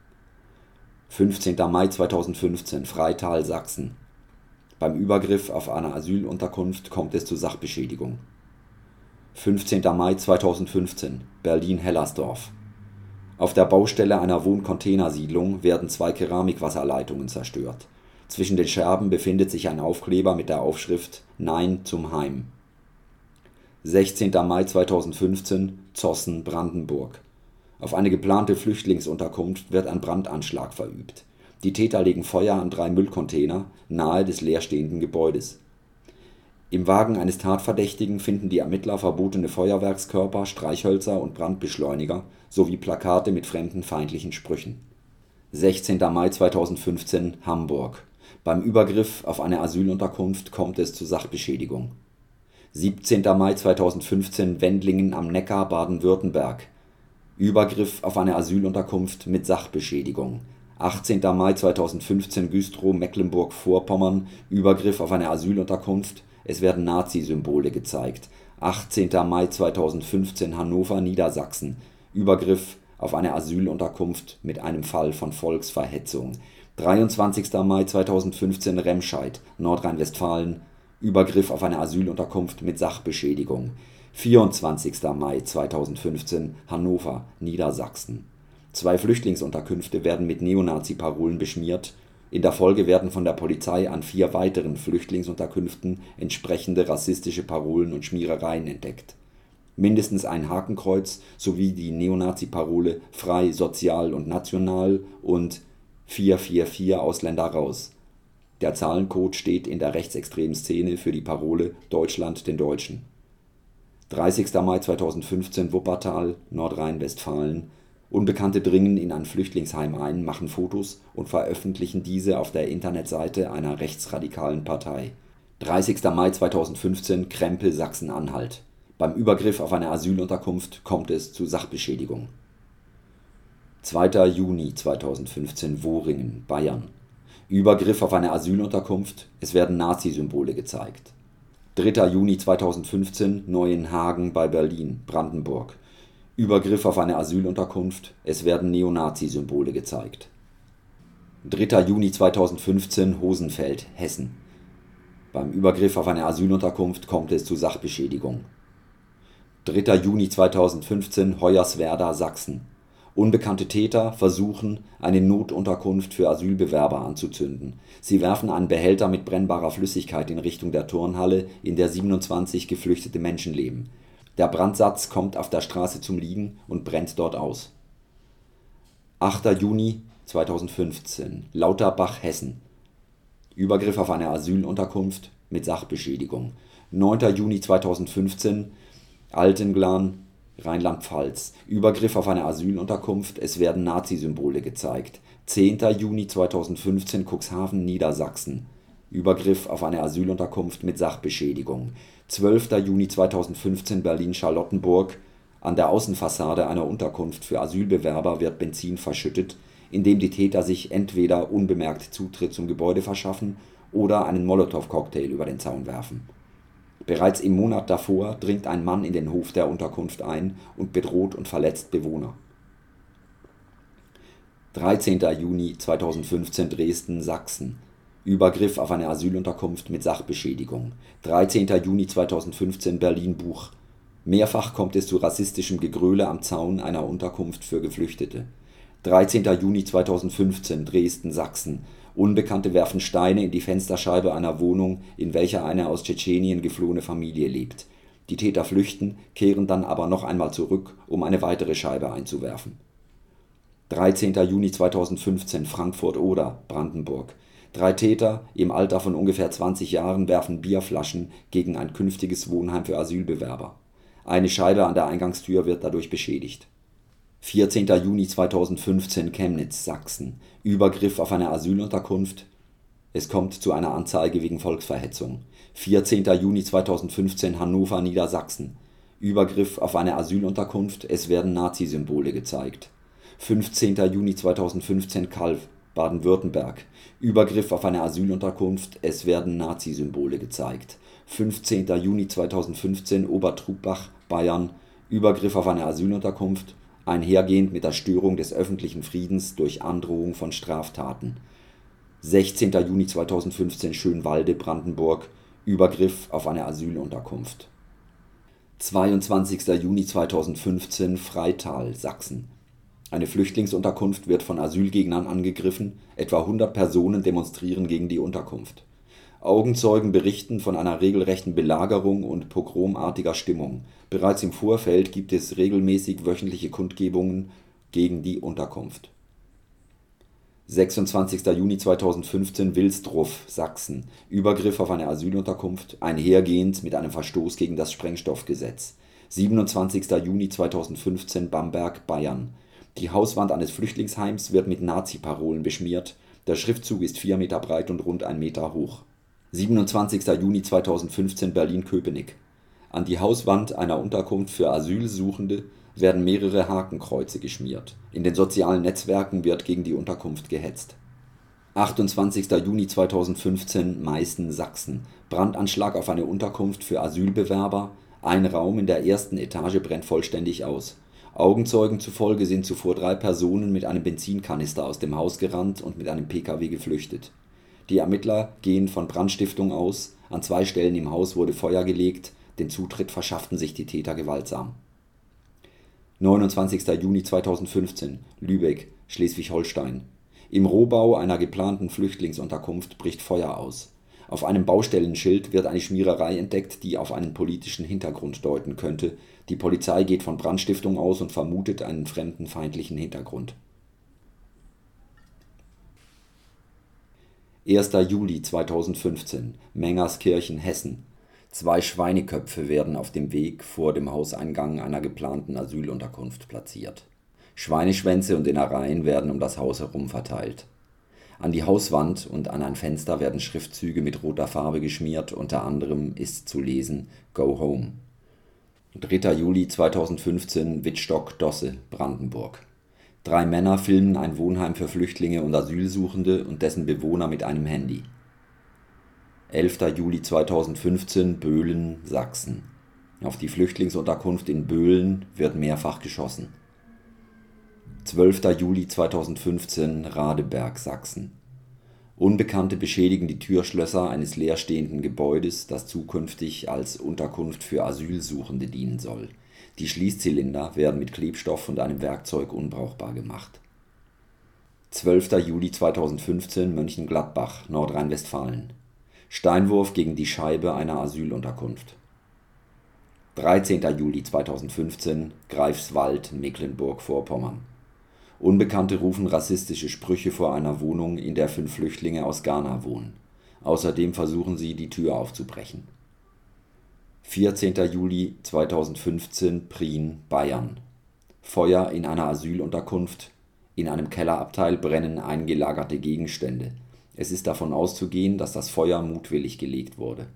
fünfzehnter Mai zweitausendfünfzehn, Freital, Sachsen. Beim Übergriff auf eine Asylunterkunft kommt es zu Sachbeschädigung. fünfzehnter Mai zweitausendfünfzehn, Berlin-Hellersdorf. Auf der Baustelle einer Wohncontainersiedlung werden zwei Keramikwasserleitungen zerstört. Zwischen den Scherben befindet sich ein Aufkleber mit der Aufschrift Nein zum Heim. sechzehnter Mai zweitausendfünfzehn, Zossen, Brandenburg. Auf eine geplante Flüchtlingsunterkunft wird ein Brandanschlag verübt. Die Täter legen Feuer an drei Müllcontainer nahe des leerstehenden Gebäudes. Im Wagen eines Tatverdächtigen finden die Ermittler verbotene Feuerwerkskörper, Streichhölzer und Brandbeschleuniger sowie Plakate mit fremdenfeindlichen Sprüchen. sechzehnter Mai zweitausendfünfzehn, Hamburg. Beim Übergriff auf eine Asylunterkunft kommt es zu Sachbeschädigung. siebzehnter Mai zweitausendfünfzehn, Wendlingen am Neckar, Baden-Württemberg. Übergriff auf eine Asylunterkunft mit Sachbeschädigung. achtzehnter Mai zweitausendfünfzehn, Güstrow, Mecklenburg-Vorpommern. Übergriff auf eine Asylunterkunft. Es werden Nazi-Symbole gezeigt. achtzehnter Mai zweitausendfünfzehn, Hannover, Niedersachsen. Übergriff auf eine Asylunterkunft mit einem Fall von Volksverhetzung. dreiundzwanzigster Mai zweitausendfünfzehn, Remscheid, Nordrhein-Westfalen. Übergriff auf eine Asylunterkunft mit Sachbeschädigung. vierundzwanzigster Mai zweitausendfünfzehn, Hannover, Niedersachsen. Zwei Flüchtlingsunterkünfte werden mit Neonazi-Parolen beschmiert. In der Folge werden von der Polizei an vier weiteren Flüchtlingsunterkünften entsprechende rassistische Parolen und Schmierereien entdeckt. Mindestens ein Hakenkreuz sowie die Neonazi-Parole Frei, Sozial und National und vier vier vier Ausländer raus. Der Zahlencode steht in der rechtsextremen Szene für die Parole Deutschland den Deutschen. dreißigster Mai zweitausendfünfzehn, Wuppertal, Nordrhein-Westfalen. Unbekannte dringen in ein Flüchtlingsheim ein, machen Fotos und veröffentlichen diese auf der Internetseite einer rechtsradikalen Partei. dreißigster Mai zweitausendfünfzehn, Krempel, Sachsen-Anhalt. Beim Übergriff auf eine Asylunterkunft kommt es zu Sachbeschädigung. zweiter Juni zweitausendfünfzehn, Wohringen, Bayern. Übergriff auf eine Asylunterkunft, es werden Nazi-Symbole gezeigt. dritter Juni zweitausendfünfzehn, Neuenhagen bei Berlin, Brandenburg. Übergriff auf eine Asylunterkunft, es werden Neonazi-Symbole gezeigt. dritter Juni zweitausendfünfzehn, Hosenfeld, Hessen. Beim Übergriff auf eine Asylunterkunft kommt es zu Sachbeschädigung. dritter Juni zweitausendfünfzehn, Hoyerswerda, Sachsen. Unbekannte Täter versuchen, eine Notunterkunft für Asylbewerber anzuzünden. Sie werfen einen Behälter mit brennbarer Flüssigkeit in Richtung der Turnhalle, in der siebenundzwanzig geflüchtete Menschen leben. Der Brandsatz kommt auf der Straße zum Liegen und brennt dort aus. achter Juni zweitausendfünfzehn, Lauterbach, Hessen. Übergriff auf eine Asylunterkunft mit Sachbeschädigung. neunter Juni zweitausendfünfzehn, Altenglan, Rheinland-Pfalz. Übergriff auf eine Asylunterkunft, es werden Nazi-Symbole gezeigt. zehnter Juni zweitausendfünfzehn Cuxhaven, Niedersachsen. Übergriff auf eine Asylunterkunft mit Sachbeschädigung. zwölfter Juni zweitausendfünfzehn Berlin-Charlottenburg. An der Außenfassade einer Unterkunft für Asylbewerber wird Benzin verschüttet, indem die Täter sich entweder unbemerkt Zutritt zum Gebäude verschaffen oder einen Molotow-Cocktail über den Zaun werfen. Bereits im Monat davor dringt ein Mann in den Hof der Unterkunft ein und bedroht und verletzt Bewohner. dreizehnter Juni zweitausendfünfzehn Dresden, Sachsen. Übergriff auf eine Asylunterkunft mit Sachbeschädigung. dreizehnter Juni zweitausendfünfzehn Berlin-Buch. Mehrfach kommt es zu rassistischem Gegröle am Zaun einer Unterkunft für Geflüchtete. dreizehnter Juni zweitausendfünfzehn Dresden, Sachsen. Unbekannte werfen Steine in die Fensterscheibe einer Wohnung, in welcher eine aus Tschetschenien geflohene Familie lebt. Die Täter flüchten, kehren dann aber noch einmal zurück, um eine weitere Scheibe einzuwerfen. dreizehnter Juni zweitausendfünfzehn Frankfurt-Oder, Brandenburg. Drei Täter im Alter von ungefähr zwanzig Jahren werfen Bierflaschen gegen ein künftiges Wohnheim für Asylbewerber. Eine Scheibe an der Eingangstür wird dadurch beschädigt. vierzehnter Juni zweitausendfünfzehn Chemnitz, Sachsen. Übergriff auf eine Asylunterkunft. Es kommt zu einer Anzeige wegen Volksverhetzung. vierzehnter Juni zweitausendfünfzehn Hannover, Niedersachsen. Übergriff auf eine Asylunterkunft. Es werden Nazi-Symbole gezeigt. fünfzehnter Juni zweitausendfünfzehn Calw, Baden-Württemberg. Übergriff auf eine Asylunterkunft. Es werden Nazi-Symbole gezeigt. fünfzehnter Juni zweitausendfünfzehn Obertruppach, Bayern. Übergriff auf eine Asylunterkunft, einhergehend mit der Störung des öffentlichen Friedens durch Androhung von Straftaten. sechzehnter Juni zweitausendfünfzehn Schönwalde, Brandenburg. Übergriff auf eine Asylunterkunft. zweiundzwanzigster Juni zweitausendfünfzehn Freital, Sachsen. Eine Flüchtlingsunterkunft wird von Asylgegnern angegriffen, etwa hundert Personen demonstrieren gegen die Unterkunft. Augenzeugen berichten von einer regelrechten Belagerung und pogromartiger Stimmung. Bereits im Vorfeld gibt es regelmäßig wöchentliche Kundgebungen gegen die Unterkunft. sechsundzwanzigster Juni zweitausendfünfzehn Wilsdruff, Sachsen. Übergriff auf eine Asylunterkunft, einhergehend mit einem Verstoß gegen das Sprengstoffgesetz. siebenundzwanzigster Juni zweitausendfünfzehn Bamberg, Bayern. Die Hauswand eines Flüchtlingsheims wird mit Nazi-Parolen beschmiert. Der Schriftzug ist vier Meter breit und rund ein Meter hoch. siebenundzwanzigster Juni zweitausendfünfzehn Berlin-Köpenick. An die Hauswand einer Unterkunft für Asylsuchende werden mehrere Hakenkreuze geschmiert. In den sozialen Netzwerken wird gegen die Unterkunft gehetzt. achtundzwanzigster Juni zweitausendfünfzehn Meißen, Sachsen. Brandanschlag auf eine Unterkunft für Asylbewerber. Ein Raum in der ersten Etage brennt vollständig aus. Augenzeugen zufolge sind zuvor drei Personen mit einem Benzinkanister aus dem Haus gerannt und mit einem P K W geflüchtet. Die Ermittler gehen von Brandstiftung aus. An zwei Stellen im Haus wurde Feuer gelegt. Den Zutritt verschafften sich die Täter gewaltsam. neunundzwanzigster Juni zweitausendfünfzehn Lübeck, Schleswig-Holstein. Im Rohbau einer geplanten Flüchtlingsunterkunft bricht Feuer aus. Auf einem Baustellenschild wird eine Schmiererei entdeckt, die auf einen politischen Hintergrund deuten könnte. Die Polizei geht von Brandstiftung aus und vermutet einen fremdenfeindlichen Hintergrund. erster Juli zweitausendfünfzehn Mengerskirchen, Hessen. Zwei Schweineköpfe werden auf dem Weg vor dem Hauseingang einer geplanten Asylunterkunft platziert. Schweineschwänze und Innereien werden um das Haus herum verteilt. An die Hauswand und an ein Fenster werden Schriftzüge mit roter Farbe geschmiert, unter anderem ist zu lesen Go Home. dritter Juli zweitausendfünfzehn Wittstock-Dosse, Brandenburg. Drei Männer filmen ein Wohnheim für Flüchtlinge und Asylsuchende und dessen Bewohner mit einem Handy. elfter Juli zweitausendfünfzehn Böhlen, Sachsen. Auf die Flüchtlingsunterkunft in Böhlen wird mehrfach geschossen. zwölfter Juli zweitausendfünfzehn Radeberg, Sachsen. Unbekannte beschädigen die Türschlösser eines leerstehenden Gebäudes, das zukünftig als Unterkunft für Asylsuchende dienen soll. Die Schließzylinder werden mit Klebstoff und einem Werkzeug unbrauchbar gemacht. zwölfter Juli zweitausendfünfzehn Mönchengladbach, Nordrhein-Westfalen. Steinwurf gegen die Scheibe einer Asylunterkunft. dreizehnter Juli zweitausendfünfzehn Greifswald, Mecklenburg-Vorpommern. Unbekannte rufen rassistische Sprüche vor einer Wohnung, in der fünf Flüchtlinge aus Ghana wohnen. Außerdem versuchen sie, die Tür aufzubrechen. vierzehnter Juli zweitausendfünfzehn, Prien, Bayern. Feuer in einer Asylunterkunft. In einem Kellerabteil brennen eingelagerte Gegenstände. Es ist davon auszugehen, dass das Feuer mutwillig gelegt wurde.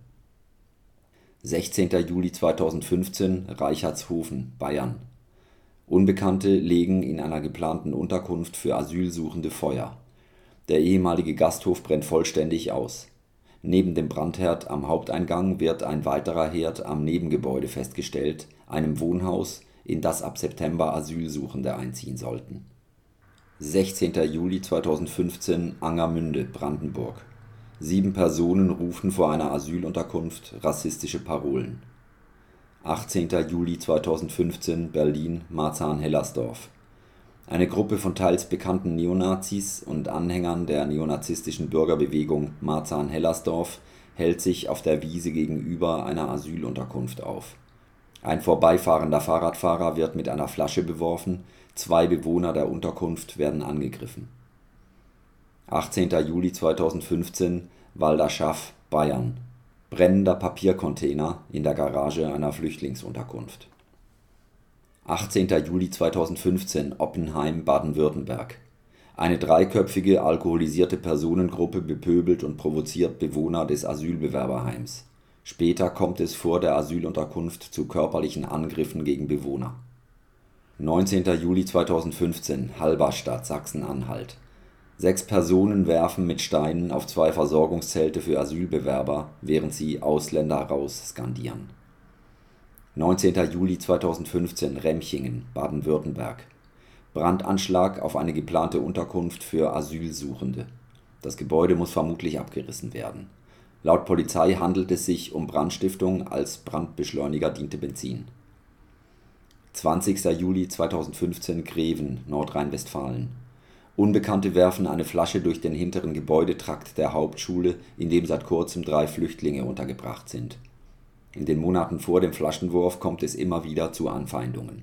sechzehnter Juli zweitausendfünfzehn, Reichertshofen, Bayern. Unbekannte legen in einer geplanten Unterkunft für Asylsuchende Feuer. Der ehemalige Gasthof brennt vollständig aus. Neben dem Brandherd am Haupteingang wird ein weiterer Herd am Nebengebäude festgestellt, einem Wohnhaus, in das ab September Asylsuchende einziehen sollten. sechzehnter Juli zweitausendfünfzehn, Angermünde, Brandenburg. Sieben Personen rufen vor einer Asylunterkunft rassistische Parolen. achtzehnter Juli zweitausendfünfzehn, Berlin, Marzahn-Hellersdorf. Eine Gruppe von teils bekannten Neonazis und Anhängern der neonazistischen Bürgerbewegung Marzahn-Hellersdorf hält sich auf der Wiese gegenüber einer Asylunterkunft auf. Ein vorbeifahrender Fahrradfahrer wird mit einer Flasche beworfen, zwei Bewohner der Unterkunft werden angegriffen. achtzehnter Juli zweitausendfünfzehn, Walderschaff, Bayern. Brennender Papiercontainer in der Garage einer Flüchtlingsunterkunft. achtzehnter Juli zweitausendfünfzehn, Oppenheim, Baden-Württemberg. Eine dreiköpfige alkoholisierte Personengruppe bepöbelt und provoziert Bewohner des Asylbewerberheims. Später kommt es vor der Asylunterkunft zu körperlichen Angriffen gegen Bewohner. neunzehnter Juli zweitausendfünfzehn, Halberstadt, Sachsen-Anhalt. Sechs Personen werfen mit Steinen auf zwei Versorgungszelte für Asylbewerber, während sie Ausländer raus skandieren. neunzehnter Juli zweitausendfünfzehn, Remchingen, Baden-Württemberg. Brandanschlag auf eine geplante Unterkunft für Asylsuchende. Das Gebäude muss vermutlich abgerissen werden. Laut Polizei handelt es sich um Brandstiftung, als Brandbeschleuniger diente Benzin. zwanzigster Juli zweitausendfünfzehn, Greven, Nordrhein-Westfalen. Unbekannte werfen eine Flasche durch den hinteren Gebäudetrakt der Hauptschule, in dem seit kurzem drei Flüchtlinge untergebracht sind. In den Monaten vor dem Flaschenwurf kommt es immer wieder zu Anfeindungen.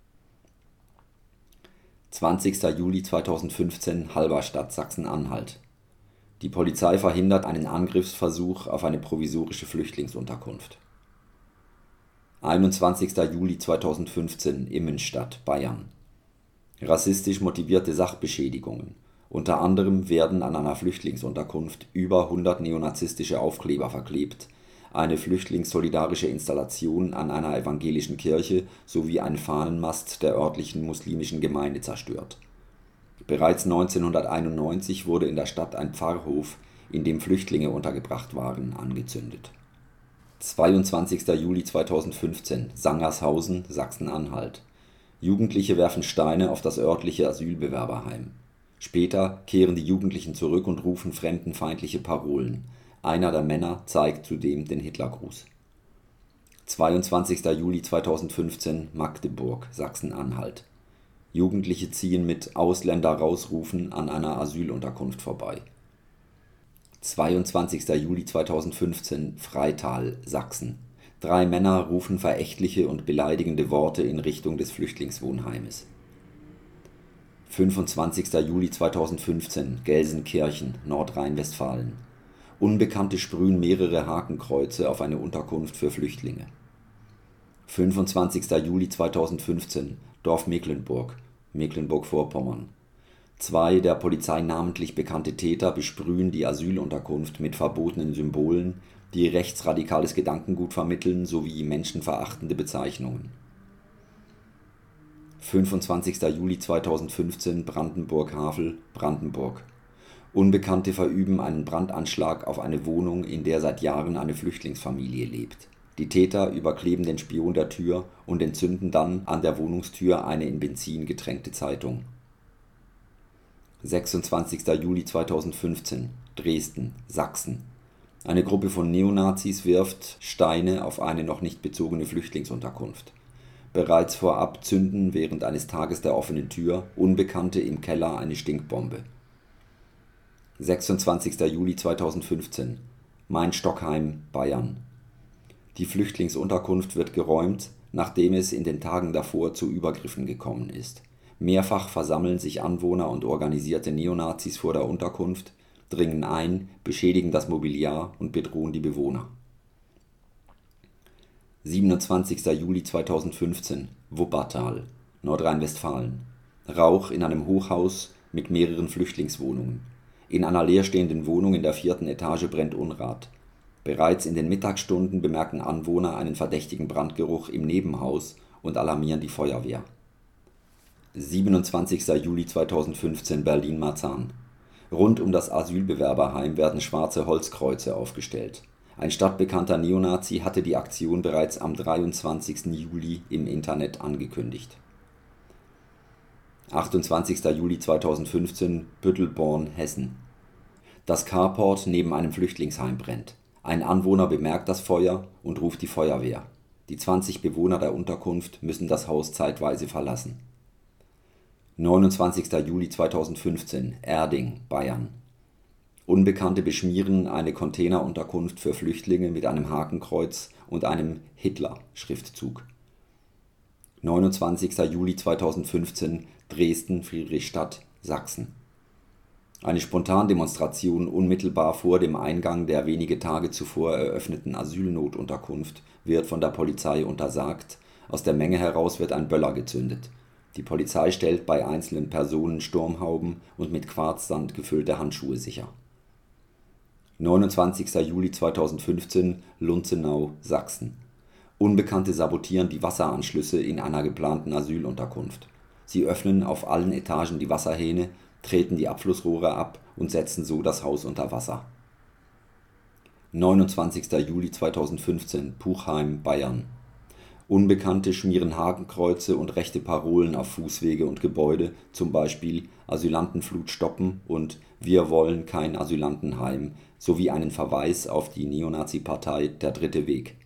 zwanzigster Juli zweitausendfünfzehn, Halberstadt, Sachsen-Anhalt. Die Polizei verhindert einen Angriffsversuch auf eine provisorische Flüchtlingsunterkunft. einundzwanzigster Juli zweitausendfünfzehn, Immenstadt, Bayern. Rassistisch motivierte Sachbeschädigungen. Unter anderem werden an einer Flüchtlingsunterkunft über hundert neonazistische Aufkleber verklebt, eine flüchtlingssolidarische Installation an einer evangelischen Kirche sowie ein Fahnenmast der örtlichen muslimischen Gemeinde zerstört. Bereits neunzehnhunderteinundneunzig wurde in der Stadt ein Pfarrhof, in dem Flüchtlinge untergebracht waren, angezündet. zweiundzwanzigster Juli zweitausendfünfzehn, Sangershausen, Sachsen-Anhalt. Jugendliche werfen Steine auf das örtliche Asylbewerberheim. Später kehren die Jugendlichen zurück und rufen fremdenfeindliche Parolen. Einer der Männer zeigt zudem den Hitlergruß. zweiundzwanzigster Juli zweitausendfünfzehn, Magdeburg, Sachsen-Anhalt. Jugendliche ziehen mit Ausländer rausrufen an einer Asylunterkunft vorbei. zweiundzwanzigster Juli zweitausendfünfzehn, Freital, Sachsen. Drei Männer rufen verächtliche und beleidigende Worte in Richtung des Flüchtlingswohnheimes. fünfundzwanzigster Juli zweitausendfünfzehn, Gelsenkirchen, Nordrhein-Westfalen. Unbekannte sprühen mehrere Hakenkreuze auf eine Unterkunft für Flüchtlinge. fünfundzwanzigster Juli zweitausendfünfzehn, Dorf Mecklenburg, Mecklenburg-Vorpommern. Zwei der Polizei namentlich bekannte Täter besprühen die Asylunterkunft mit verbotenen Symbolen, die rechtsradikales Gedankengut vermitteln sowie menschenverachtende Bezeichnungen. fünfundzwanzigster Juli zweitausendfünfzehn, Brandenburg-Havel, Brandenburg. Unbekannte verüben einen Brandanschlag auf eine Wohnung, in der seit Jahren eine Flüchtlingsfamilie lebt. Die Täter überkleben den Spion der Tür und entzünden dann an der Wohnungstür eine in Benzin getränkte Zeitung. sechsundzwanzigster Juli zweitausendfünfzehn, Dresden, Sachsen. Eine Gruppe von Neonazis wirft Steine auf eine noch nicht bezogene Flüchtlingsunterkunft. Bereits vorab zünden während eines Tages der offenen Tür Unbekannte im Keller eine Stinkbombe. sechsundzwanzigster Juli zweitausendfünfzehn, Main-Stockheim, Bayern. Die Flüchtlingsunterkunft wird geräumt, nachdem es in den Tagen davor zu Übergriffen gekommen ist. Mehrfach versammeln sich Anwohner und organisierte Neonazis vor der Unterkunft, dringen ein, beschädigen das Mobiliar und bedrohen die Bewohner. siebenundzwanzigster Juli zweitausendfünfzehn, Wuppertal, Nordrhein-Westfalen. Rauch in einem Hochhaus mit mehreren Flüchtlingswohnungen. In einer leerstehenden Wohnung in der vierten Etage brennt Unrat. Bereits in den Mittagsstunden bemerken Anwohner einen verdächtigen Brandgeruch im Nebenhaus und alarmieren die Feuerwehr. siebenundzwanzigster Juli zweitausendfünfzehn, Berlin-Marzahn. Rund um das Asylbewerberheim werden schwarze Holzkreuze aufgestellt. Ein stadtbekannter Neonazi hatte die Aktion bereits am dreiundzwanzigsten Juli im Internet angekündigt. achtundzwanzigster Juli zweitausendfünfzehn, Büttelborn, Hessen. Das Carport neben einem Flüchtlingsheim brennt. Ein Anwohner bemerkt das Feuer und ruft die Feuerwehr. Die zwanzig Bewohner der Unterkunft müssen das Haus zeitweise verlassen. neunundzwanzigster Juli zweitausendfünfzehn, Erding, Bayern. Unbekannte beschmieren eine Containerunterkunft für Flüchtlinge mit einem Hakenkreuz und einem Hitler-Schriftzug. neunundzwanzigster Juli zweitausendfünfzehn, Dresden, Friedrichstadt, Sachsen. Eine Spontandemonstration unmittelbar vor dem Eingang der wenige Tage zuvor eröffneten Asylnotunterkunft wird von der Polizei untersagt. Aus der Menge heraus wird ein Böller gezündet. Die Polizei stellt bei einzelnen Personen Sturmhauben und mit Quarzsand gefüllte Handschuhe sicher. neunundzwanzigster Juli zweitausendfünfzehn, Lunzenau, Sachsen. Unbekannte sabotieren die Wasseranschlüsse in einer geplanten Asylunterkunft. Sie öffnen auf allen Etagen die Wasserhähne, treten die Abflussrohre ab und setzen so das Haus unter Wasser. neunundzwanzigster Juli zweitausendfünfzehn, Puchheim, Bayern. Unbekannte schmieren Hakenkreuze und rechte Parolen auf Fußwege und Gebäude, zum Beispiel Asylantenflut stoppen und Wir wollen kein Asylantenheim, sowie einen Verweis auf die Neonazi-Partei Der Dritte Weg.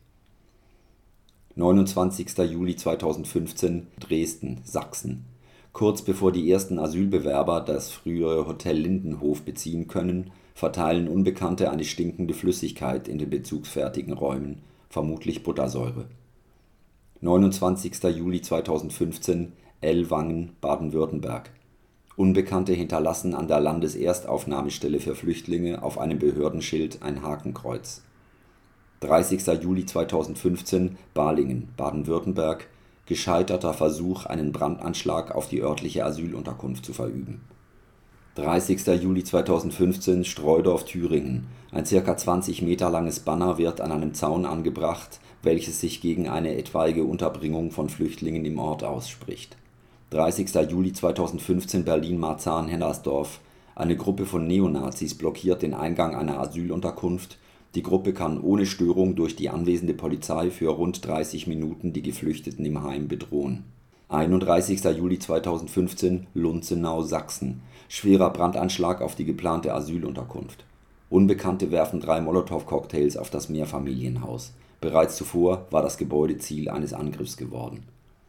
neunundzwanzigster Juli zweitausendfünfzehn, Dresden, Sachsen. Kurz bevor die ersten Asylbewerber das frühere Hotel Lindenhof beziehen können, verteilen Unbekannte eine stinkende Flüssigkeit in den bezugsfertigen Räumen, vermutlich Buttersäure. neunundzwanzigster Juli zweitausendfünfzehn, Ellwangen, Baden-Württemberg. Unbekannte hinterlassen an der Landeserstaufnahmestelle für Flüchtlinge auf einem Behördenschild ein Hakenkreuz. dreißigster Juli zweitausendfünfzehn, Balingen, Baden-Württemberg. Gescheiterter Versuch, einen Brandanschlag auf die örtliche Asylunterkunft zu verüben. dreißigster Juli zweitausendfünfzehn, Streudorf, Thüringen. Ein ca. zwanzig Meter langes Banner wird an einem Zaun angebracht, welches sich gegen eine etwaige Unterbringung von Flüchtlingen im Ort ausspricht. dreißigster Juli zweitausendfünfzehn, Berlin-Marzahn-Hennersdorf. Eine Gruppe von Neonazis blockiert den Eingang einer Asylunterkunft. Die Gruppe kann ohne Störung durch die anwesende Polizei für rund dreißig Minuten die Geflüchteten im Heim bedrohen. einunddreißigster Juli zweitausendfünfzehn, Lunzenau, Sachsen. Schwerer Brandanschlag auf die geplante Asylunterkunft. Unbekannte werfen drei Molotow-Cocktails auf das Mehrfamilienhaus. Bereits zuvor war das Gebäude Ziel eines Angriffs geworden.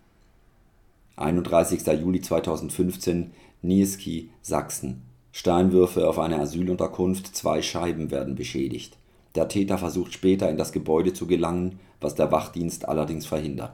einunddreißigster Juli zweitausendfünfzehn, Niesky, Sachsen. Steinwürfe auf eine Asylunterkunft, zwei Scheiben werden beschädigt. Der Täter versucht später in das Gebäude zu gelangen, was der Wachdienst allerdings verhindert.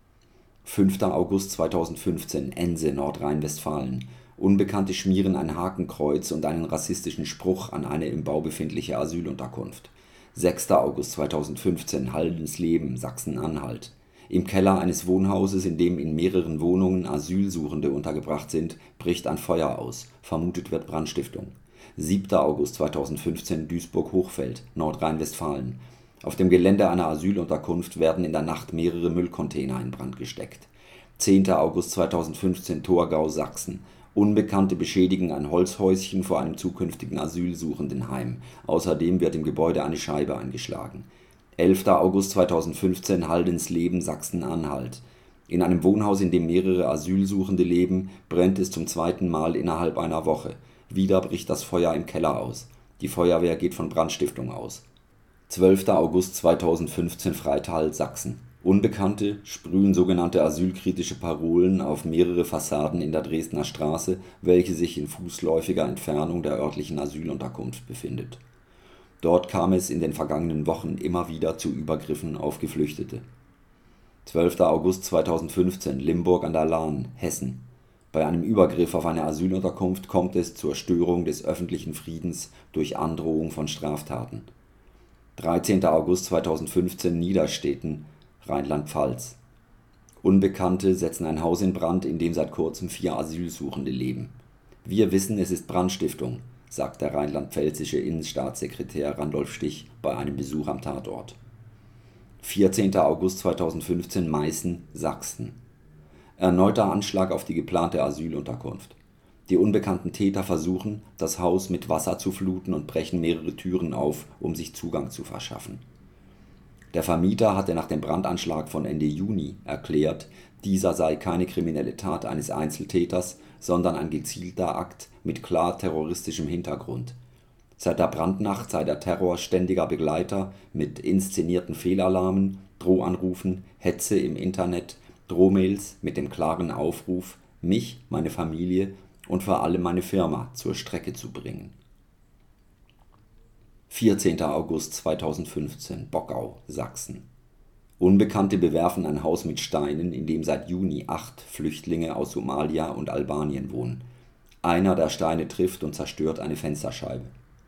fünfter August zweitausendfünfzehn, Ense, Nordrhein-Westfalen. Unbekannte schmieren ein Hakenkreuz und einen rassistischen Spruch an eine im Bau befindliche Asylunterkunft. sechster August zweitausendfünfzehn, Haldensleben, Sachsen-Anhalt. Im Keller eines Wohnhauses, in dem in mehreren Wohnungen Asylsuchende untergebracht sind, bricht ein Feuer aus. Vermutet wird Brandstiftung. siebter August zweitausendfünfzehn, Duisburg-Hochfeld, Nordrhein-Westfalen. Auf dem Gelände einer Asylunterkunft werden in der Nacht mehrere Müllcontainer in Brand gesteckt. zehnter August zweitausendfünfzehn, Torgau, Sachsen. Unbekannte beschädigen ein Holzhäuschen vor einem zukünftigen Asylsuchendenheim. Außerdem wird im Gebäude eine Scheibe eingeschlagen. elfter August zweitausendfünfzehn, Haldensleben, Sachsen-Anhalt. In einem Wohnhaus, in dem mehrere Asylsuchende leben, brennt es zum zweiten Mal innerhalb einer Woche. Wieder bricht das Feuer im Keller aus. Die Feuerwehr geht von Brandstiftung aus. zwölfter August zweitausendfünfzehn, Freital, Sachsen. Unbekannte sprühen sogenannte asylkritische Parolen auf mehrere Fassaden in der Dresdner Straße, welche sich in fußläufiger Entfernung der örtlichen Asylunterkunft befindet. Dort kam es in den vergangenen Wochen immer wieder zu Übergriffen auf Geflüchtete. zwölfter August zweitausendfünfzehn, Limburg an der Lahn, Hessen. Bei einem Übergriff auf eine Asylunterkunft kommt es zur Störung des öffentlichen Friedens durch Androhung von Straftaten. dreizehnter August zweitausendfünfzehn, Niederstetten, Rheinland-Pfalz. Unbekannte setzen ein Haus in Brand, in dem seit kurzem vier Asylsuchende leben. Wir wissen, es ist Brandstiftung, sagt der rheinland-pfälzische Innenstaatssekretär Randolph Stich bei einem Besuch am Tatort. vierzehnter August zweitausendfünfzehn, Meißen, Sachsen. Erneuter Anschlag auf die geplante Asylunterkunft. Die unbekannten Täter versuchen, das Haus mit Wasser zu fluten und brechen mehrere Türen auf, um sich Zugang zu verschaffen. Der Vermieter hatte nach dem Brandanschlag von Ende Juni erklärt, dieser sei keine kriminelle Tat eines Einzeltäters, sondern ein gezielter Akt mit klar terroristischem Hintergrund. Seit der Brandnacht sei der Terror ständiger Begleiter mit inszenierten Fehlalarmen, Drohanrufen, Hetze im Internet, Drohmails mit dem klaren Aufruf, mich, meine Familie und vor allem meine Firma zur Strecke zu bringen. vierzehnter August zweitausendfünfzehn, Bockau, Sachsen. Unbekannte bewerfen ein Haus mit Steinen, in dem seit Juni acht Flüchtlinge aus Somalia und Albanien wohnen. Einer der Steine trifft und zerstört eine Fensterscheibe.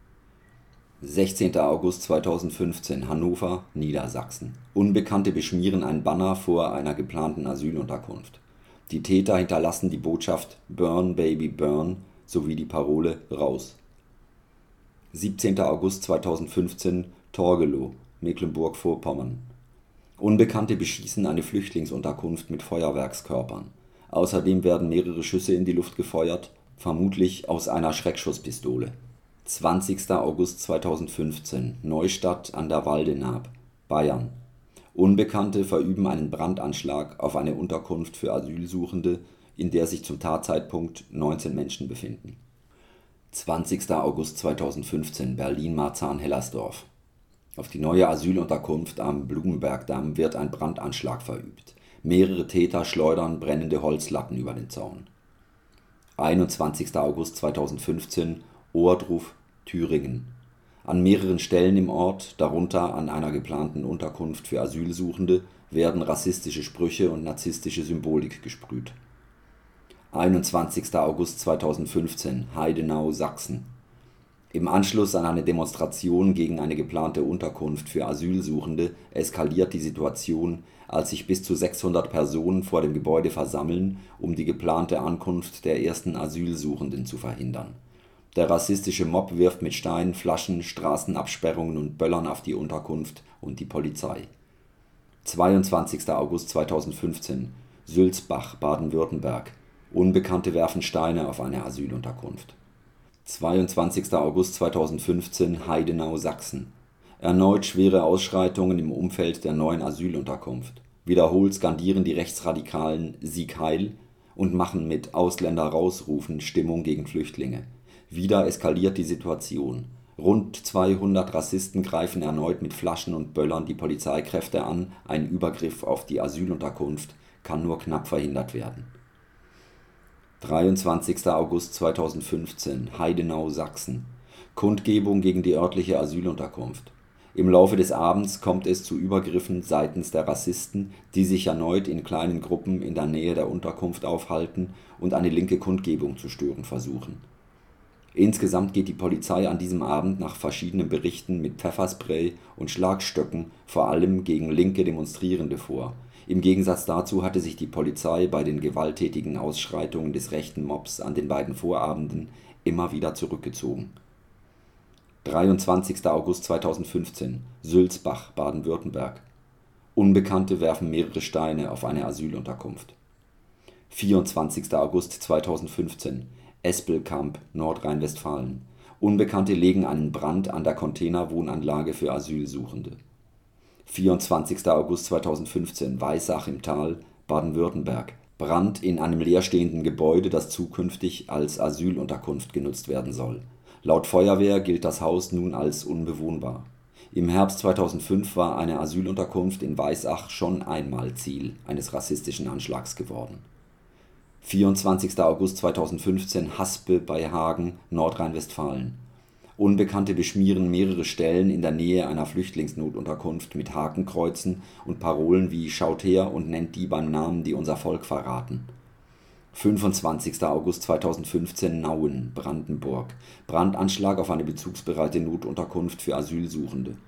sechzehnter August zweitausendfünfzehn, Hannover, Niedersachsen. Unbekannte beschmieren ein Banner vor einer geplanten Asylunterkunft. Die Täter hinterlassen die Botschaft Burn, Baby, Burn sowie die Parole Raus. siebzehnter August zweitausendfünfzehn, Torgelow, Mecklenburg-Vorpommern. Unbekannte beschießen eine Flüchtlingsunterkunft mit Feuerwerkskörpern. Außerdem werden mehrere Schüsse in die Luft gefeuert, vermutlich aus einer Schreckschusspistole. zwanzigster August zweitausendfünfzehn, Neustadt an der Waldenaab, Bayern. Unbekannte verüben einen Brandanschlag auf eine Unterkunft für Asylsuchende, in der sich zum Tatzeitpunkt neunzehn Menschen befinden. zwanzigster August zweitausendfünfzehn, Berlin-Marzahn-Hellersdorf. Auf die neue Asylunterkunft am Blumenbergdamm wird ein Brandanschlag verübt. Mehrere Täter schleudern brennende Holzlatten über den Zaun. einundzwanzigster August zweitausendfünfzehn, Ohrdruf, Thüringen. An mehreren Stellen im Ort, darunter an einer geplanten Unterkunft für Asylsuchende, werden rassistische Sprüche und narzisstische Symbolik gesprüht. einundzwanzigster August zweitausendfünfzehn, Heidenau, Sachsen. Im Anschluss an eine Demonstration gegen eine geplante Unterkunft für Asylsuchende eskaliert die Situation, als sich bis zu sechshundert Personen vor dem Gebäude versammeln, um die geplante Ankunft der ersten Asylsuchenden zu verhindern. Der rassistische Mob wirft mit Steinen, Flaschen, Straßenabsperrungen und Böllern auf die Unterkunft und die Polizei. zweiundzwanzigster August zweitausendfünfzehn, Sülzbach, Baden-Württemberg. Unbekannte werfen Steine auf eine Asylunterkunft. zweiundzwanzigster August zweitausendfünfzehn, Heidenau, Sachsen. Erneut schwere Ausschreitungen im Umfeld der neuen Asylunterkunft. Wiederholt skandieren die Rechtsradikalen Sieg Heil und machen mit Ausländer rausrufen Stimmung gegen Flüchtlinge. Wieder eskaliert die Situation. Rund zweihundert Rassisten greifen erneut mit Flaschen und Böllern die Polizeikräfte an. Ein Übergriff auf die Asylunterkunft kann nur knapp verhindert werden. dreiundzwanzigster August zweitausendfünfzehn, Heidenau, Sachsen. Kundgebung gegen die örtliche Asylunterkunft. Im Laufe des Abends kommt es zu Übergriffen seitens der Rassisten, die sich erneut in kleinen Gruppen in der Nähe der Unterkunft aufhalten und eine linke Kundgebung zu stören versuchen. Insgesamt geht die Polizei an diesem Abend nach verschiedenen Berichten mit Pfefferspray und Schlagstöcken vor allem gegen linke Demonstrierende vor. Im Gegensatz dazu hatte sich die Polizei bei den gewalttätigen Ausschreitungen des rechten Mobs an den beiden Vorabenden immer wieder zurückgezogen. dreiundzwanzigster August zweitausendfünfzehn, Sülzbach, Baden-Württemberg. Unbekannte werfen mehrere Steine auf eine Asylunterkunft. vierundzwanzigster August zweitausendfünfzehn, Espelkamp, Nordrhein-Westfalen. Unbekannte legen einen Brand an der Containerwohnanlage für Asylsuchende. vierundzwanzigster August zweitausendfünfzehn, Weissach im Tal, Baden-Württemberg. Brand in einem leerstehenden Gebäude, das zukünftig als Asylunterkunft genutzt werden soll. Laut Feuerwehr gilt das Haus nun als unbewohnbar. Im Herbst zweitausendfünf war eine Asylunterkunft in Weissach schon einmal Ziel eines rassistischen Anschlags geworden. vierundzwanzigster August zweitausendfünfzehn, Haspe bei Hagen, Nordrhein-Westfalen. Unbekannte beschmieren mehrere Stellen in der Nähe einer Flüchtlingsnotunterkunft mit Hakenkreuzen und Parolen wie »Schaut her und nennt die beim Namen, die unser Volk verraten«. fünfundzwanzigster August zweitausendfünfzehn, Nauen, Brandenburg. Brandanschlag auf eine bezugsbereite Notunterkunft für Asylsuchende.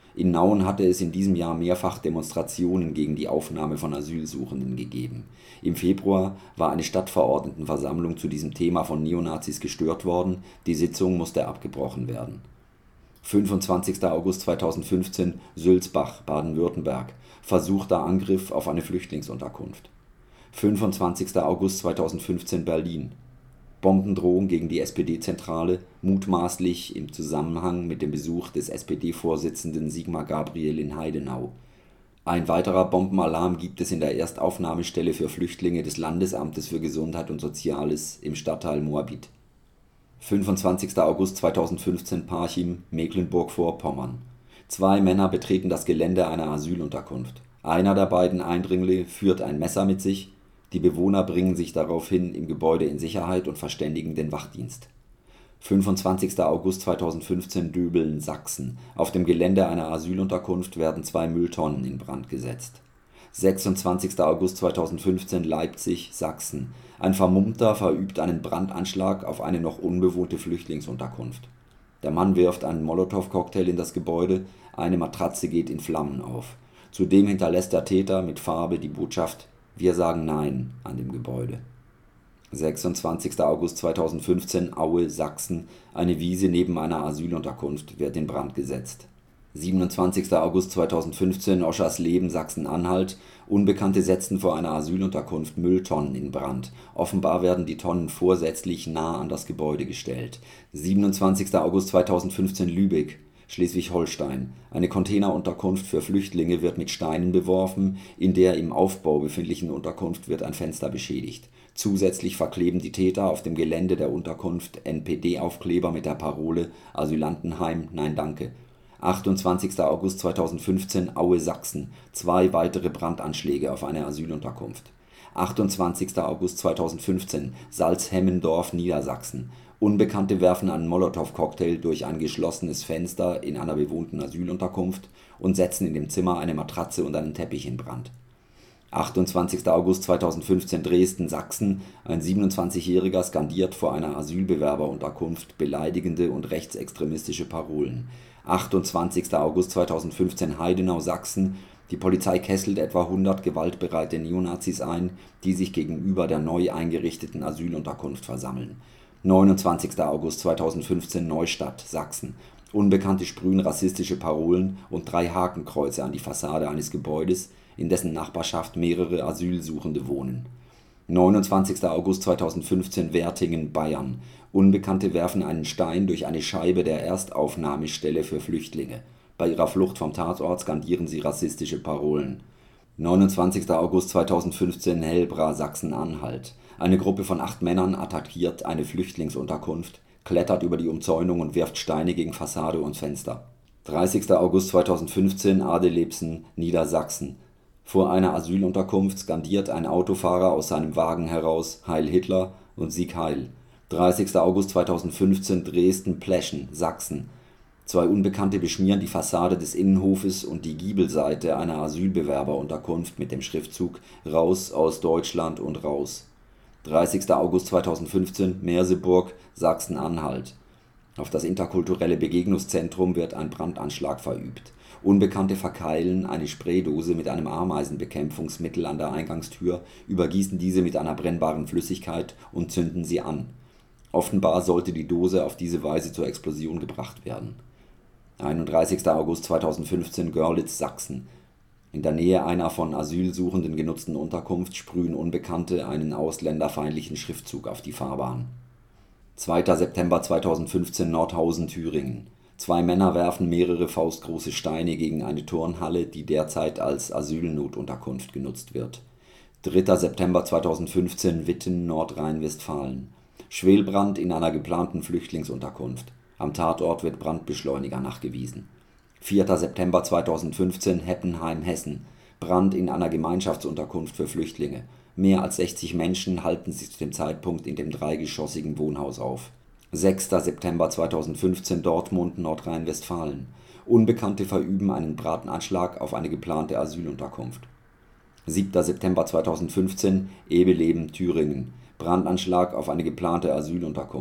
In Nauen hatte es in diesem Jahr mehrfach Demonstrationen gegen die Aufnahme von Asylsuchenden gegeben. Im Februar war eine Stadtverordnetenversammlung zu diesem Thema von Neonazis gestört worden, die Sitzung musste abgebrochen werden. fünfundzwanzigster August zweitausendfünfzehn, Sülzbach, Baden-Württemberg, versuchter Angriff auf eine Flüchtlingsunterkunft. fünfundzwanzigster August zweitausendfünfzehn, Berlin. Bombendrohung gegen die S P D-Zentrale, mutmaßlich im Zusammenhang mit dem Besuch des S P D-Vorsitzenden Sigmar Gabriel in Heidenau. Ein weiterer Bombenalarm gibt es in der Erstaufnahmestelle für Flüchtlinge des Landesamtes für Gesundheit und Soziales im Stadtteil Moabit. fünfundzwanzigster August zweitausendfünfzehn, Parchim, Mecklenburg-Vorpommern. Zwei Männer betreten das Gelände einer Asylunterkunft. Einer der beiden Eindringlinge führt ein Messer mit sich. Die Bewohner bringen sich daraufhin im Gebäude in Sicherheit und verständigen den Wachdienst. fünfundzwanzigster August zweitausendfünfzehn, Döbeln, Sachsen. Auf dem Gelände einer Asylunterkunft werden zwei Mülltonnen in Brand gesetzt. sechsundzwanzigster August zweitausendfünfzehn, Leipzig, Sachsen. Ein Vermummter verübt einen Brandanschlag auf eine noch unbewohnte Flüchtlingsunterkunft. Der Mann wirft einen Molotow-Cocktail in das Gebäude, eine Matratze geht in Flammen auf. Zudem hinterlässt der Täter mit Farbe die Botschaft „Wir sagen Nein" an dem Gebäude. sechsundzwanzigster August zweitausendfünfzehn, Aue, Sachsen. Eine Wiese neben einer Asylunterkunft wird in Brand gesetzt. siebenundzwanzigster August zweitausendfünfzehn, Oschersleben, Sachsen-Anhalt. Unbekannte setzen vor einer Asylunterkunft Mülltonnen in Brand. Offenbar werden die Tonnen vorsätzlich nah an das Gebäude gestellt. siebenundzwanzigster August zweitausendfünfzehn, Lübeck, Schleswig-Holstein. Eine Containerunterkunft für Flüchtlinge wird mit Steinen beworfen, in der im Aufbau befindlichen Unterkunft wird ein Fenster beschädigt. Zusätzlich verkleben die Täter auf dem Gelände der Unterkunft N P D-Aufkleber mit der Parole „Asylantenheim, nein danke". achtundzwanzigster August zweitausendfünfzehn, Aue, Sachsen. Zwei weitere Brandanschläge auf eine Asylunterkunft. achtundzwanzigster August zweitausendfünfzehn, Salzhemmendorf, Niedersachsen. Unbekannte werfen einen Molotow-Cocktail durch ein geschlossenes Fenster in einer bewohnten Asylunterkunft und setzen in dem Zimmer eine Matratze und einen Teppich in Brand. achtundzwanzigster August zweitausendfünfzehn, Dresden, Sachsen. Ein siebenundzwanzigjähriger skandiert vor einer Asylbewerberunterkunft beleidigende und rechtsextremistische Parolen. achtundzwanzigster August zweitausendfünfzehn, Heidenau, Sachsen. Die Polizei kesselt etwa hundert gewaltbereite Neonazis ein, die sich gegenüber der neu eingerichteten Asylunterkunft versammeln. neunundzwanzigster August zweitausendfünfzehn, Neustadt, Sachsen. Unbekannte sprühen rassistische Parolen und drei Hakenkreuze an die Fassade eines Gebäudes, in dessen Nachbarschaft mehrere Asylsuchende wohnen. neunundzwanzigster August zweitausendfünfzehn, Wertingen, Bayern. Unbekannte werfen einen Stein durch eine Scheibe der Erstaufnahmestelle für Flüchtlinge. Bei ihrer Flucht vom Tatort skandieren sie rassistische Parolen. neunundzwanzigster August zweitausendfünfzehn, Hellbra, Sachsen-Anhalt. Eine Gruppe von acht Männern attackiert eine Flüchtlingsunterkunft, klettert über die Umzäunung und wirft Steine gegen Fassade und Fenster. dreißigster August zweitausendfünfzehn, Adelebsen, Niedersachsen. Vor einer Asylunterkunft skandiert ein Autofahrer aus seinem Wagen heraus „Heil Hitler" und „Sieg Heil". dreißigster August zweitausendfünfzehn, Dresden-Pleschen, Sachsen. Zwei Unbekannte beschmieren die Fassade des Innenhofes und die Giebelseite einer Asylbewerberunterkunft mit dem Schriftzug „Raus aus Deutschland und raus". dreißigster August zweitausendfünfzehn, Merseburg, Sachsen-Anhalt. Auf das interkulturelle Begegnungszentrum wird ein Brandanschlag verübt. Unbekannte verkeilen eine Spraydose mit einem Ameisenbekämpfungsmittel an der Eingangstür, übergießen diese mit einer brennbaren Flüssigkeit und zünden sie an. Offenbar sollte die Dose auf diese Weise zur Explosion gebracht werden. einunddreißigster August zweitausendfünfzehn, Görlitz, Sachsen. In der Nähe einer von Asylsuchenden genutzten Unterkunft sprühen Unbekannte einen ausländerfeindlichen Schriftzug auf die Fahrbahn. zweiter September zweitausendfünfzehn, Nordhausen, Thüringen. Zwei Männer werfen mehrere faustgroße Steine gegen eine Turnhalle, die derzeit als Asylnotunterkunft genutzt wird. dritter September zweitausendfünfzehn, Witten, Nordrhein-Westfalen. Schwelbrand in einer geplanten Flüchtlingsunterkunft. Am Tatort wird Brandbeschleuniger nachgewiesen. vierter September zweitausendfünfzehn, Heppenheim, Hessen. Brand in einer Gemeinschaftsunterkunft für Flüchtlinge. Mehr als sechzig Menschen halten sich zu dem Zeitpunkt in dem dreigeschossigen Wohnhaus auf. sechster September zweitausendfünfzehn, Dortmund, Nordrhein-Westfalen. Unbekannte verüben einen Brandanschlag auf eine geplante Asylunterkunft. siebter September zweitausendfünfzehn, Ebeleben, Thüringen. Brandanschlag auf eine geplante Asylunterkunft.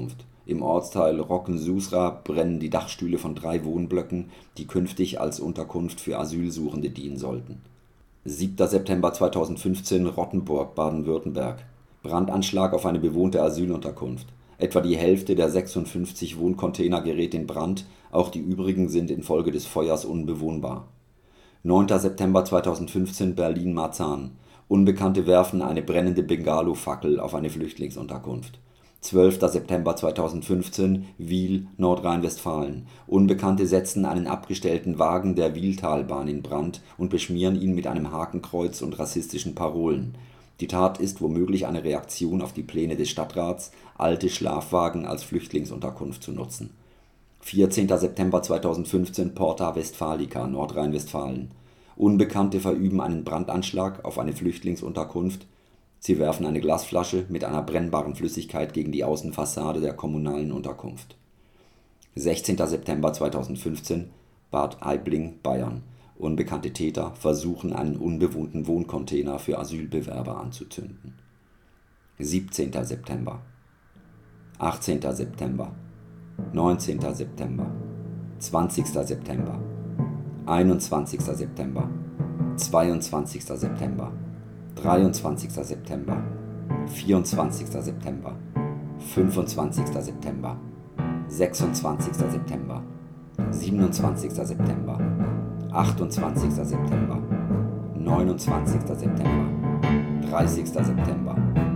Im Ortsteil Rockensusra brennen die Dachstühle von drei Wohnblöcken, die künftig als Unterkunft für Asylsuchende dienen sollten. siebter September zweitausendfünfzehn, Rottenburg, Baden-Württemberg. Brandanschlag auf eine bewohnte Asylunterkunft. Etwa die Hälfte der sechsundfünfzig Wohncontainer gerät in Brand, auch die übrigen sind infolge des Feuers unbewohnbar. neunter September zweitausendfünfzehn, Berlin-Marzahn. Unbekannte werfen eine brennende Bengalo-Fackel auf eine Flüchtlingsunterkunft. zwölfter September zweitausendfünfzehn, Wil, Nordrhein-Westfalen. Unbekannte setzen einen abgestellten Wagen der Wiltalbahn in Brand und beschmieren ihn mit einem Hakenkreuz und rassistischen Parolen. Die Tat ist womöglich eine Reaktion auf die Pläne des Stadtrats, alte Schlafwagen als Flüchtlingsunterkunft zu nutzen. vierzehnter September zweitausendfünfzehn, Porta Westfalica, Nordrhein-Westfalen. Unbekannte verüben einen Brandanschlag auf eine Flüchtlingsunterkunft. Sie werfen eine Glasflasche mit einer brennbaren Flüssigkeit gegen die Außenfassade der kommunalen Unterkunft. sechzehnter September zweitausendfünfzehn, Bad Aibling, Bayern. Unbekannte Täter versuchen, einen unbewohnten Wohncontainer für Asylbewerber anzuzünden. siebzehnter September, achtzehnter September, neunzehnter September, zwanzigster September, einundzwanzigster September, zweiundzwanzigster September, dreiundzwanzigster September, vierundzwanzigster September, fünfundzwanzigster September, sechsundzwanzigster September, siebenundzwanzigster September, achtundzwanzigster September, neunundzwanzigster September, dreißigster September,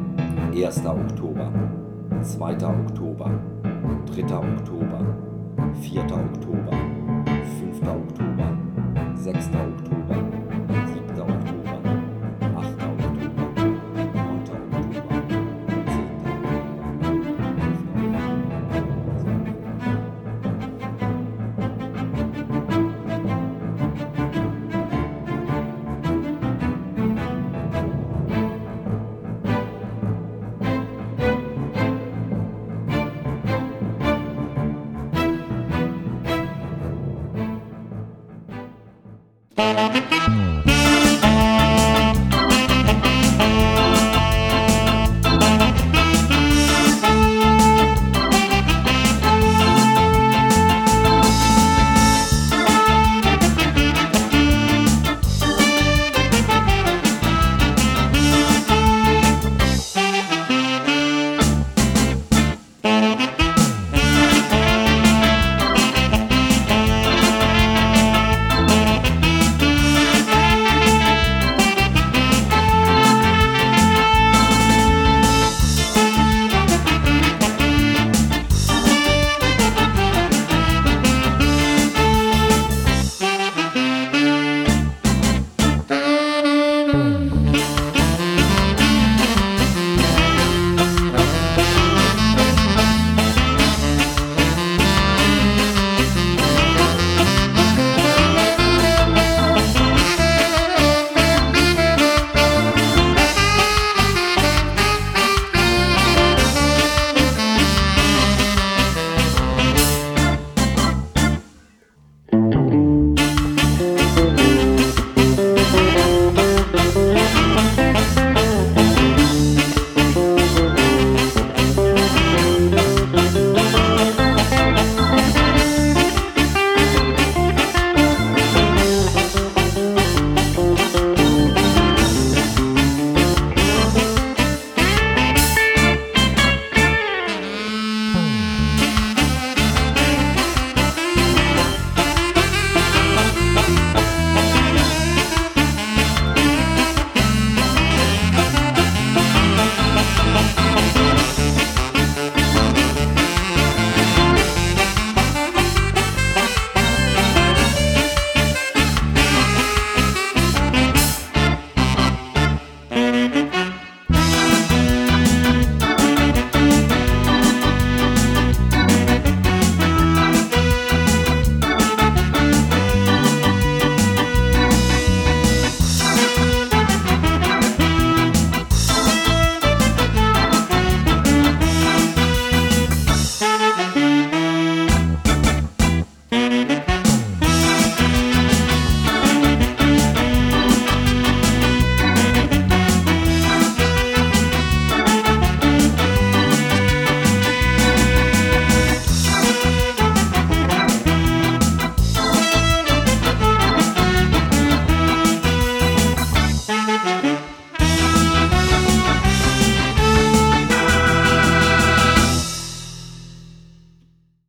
erster Oktober, zweiter Oktober, dritter Oktober, vierter Oktober, fünfter Oktober, sechster Oktober, siebter Oktober, achter Oktober, neunter Oktober, zehnter Thank you.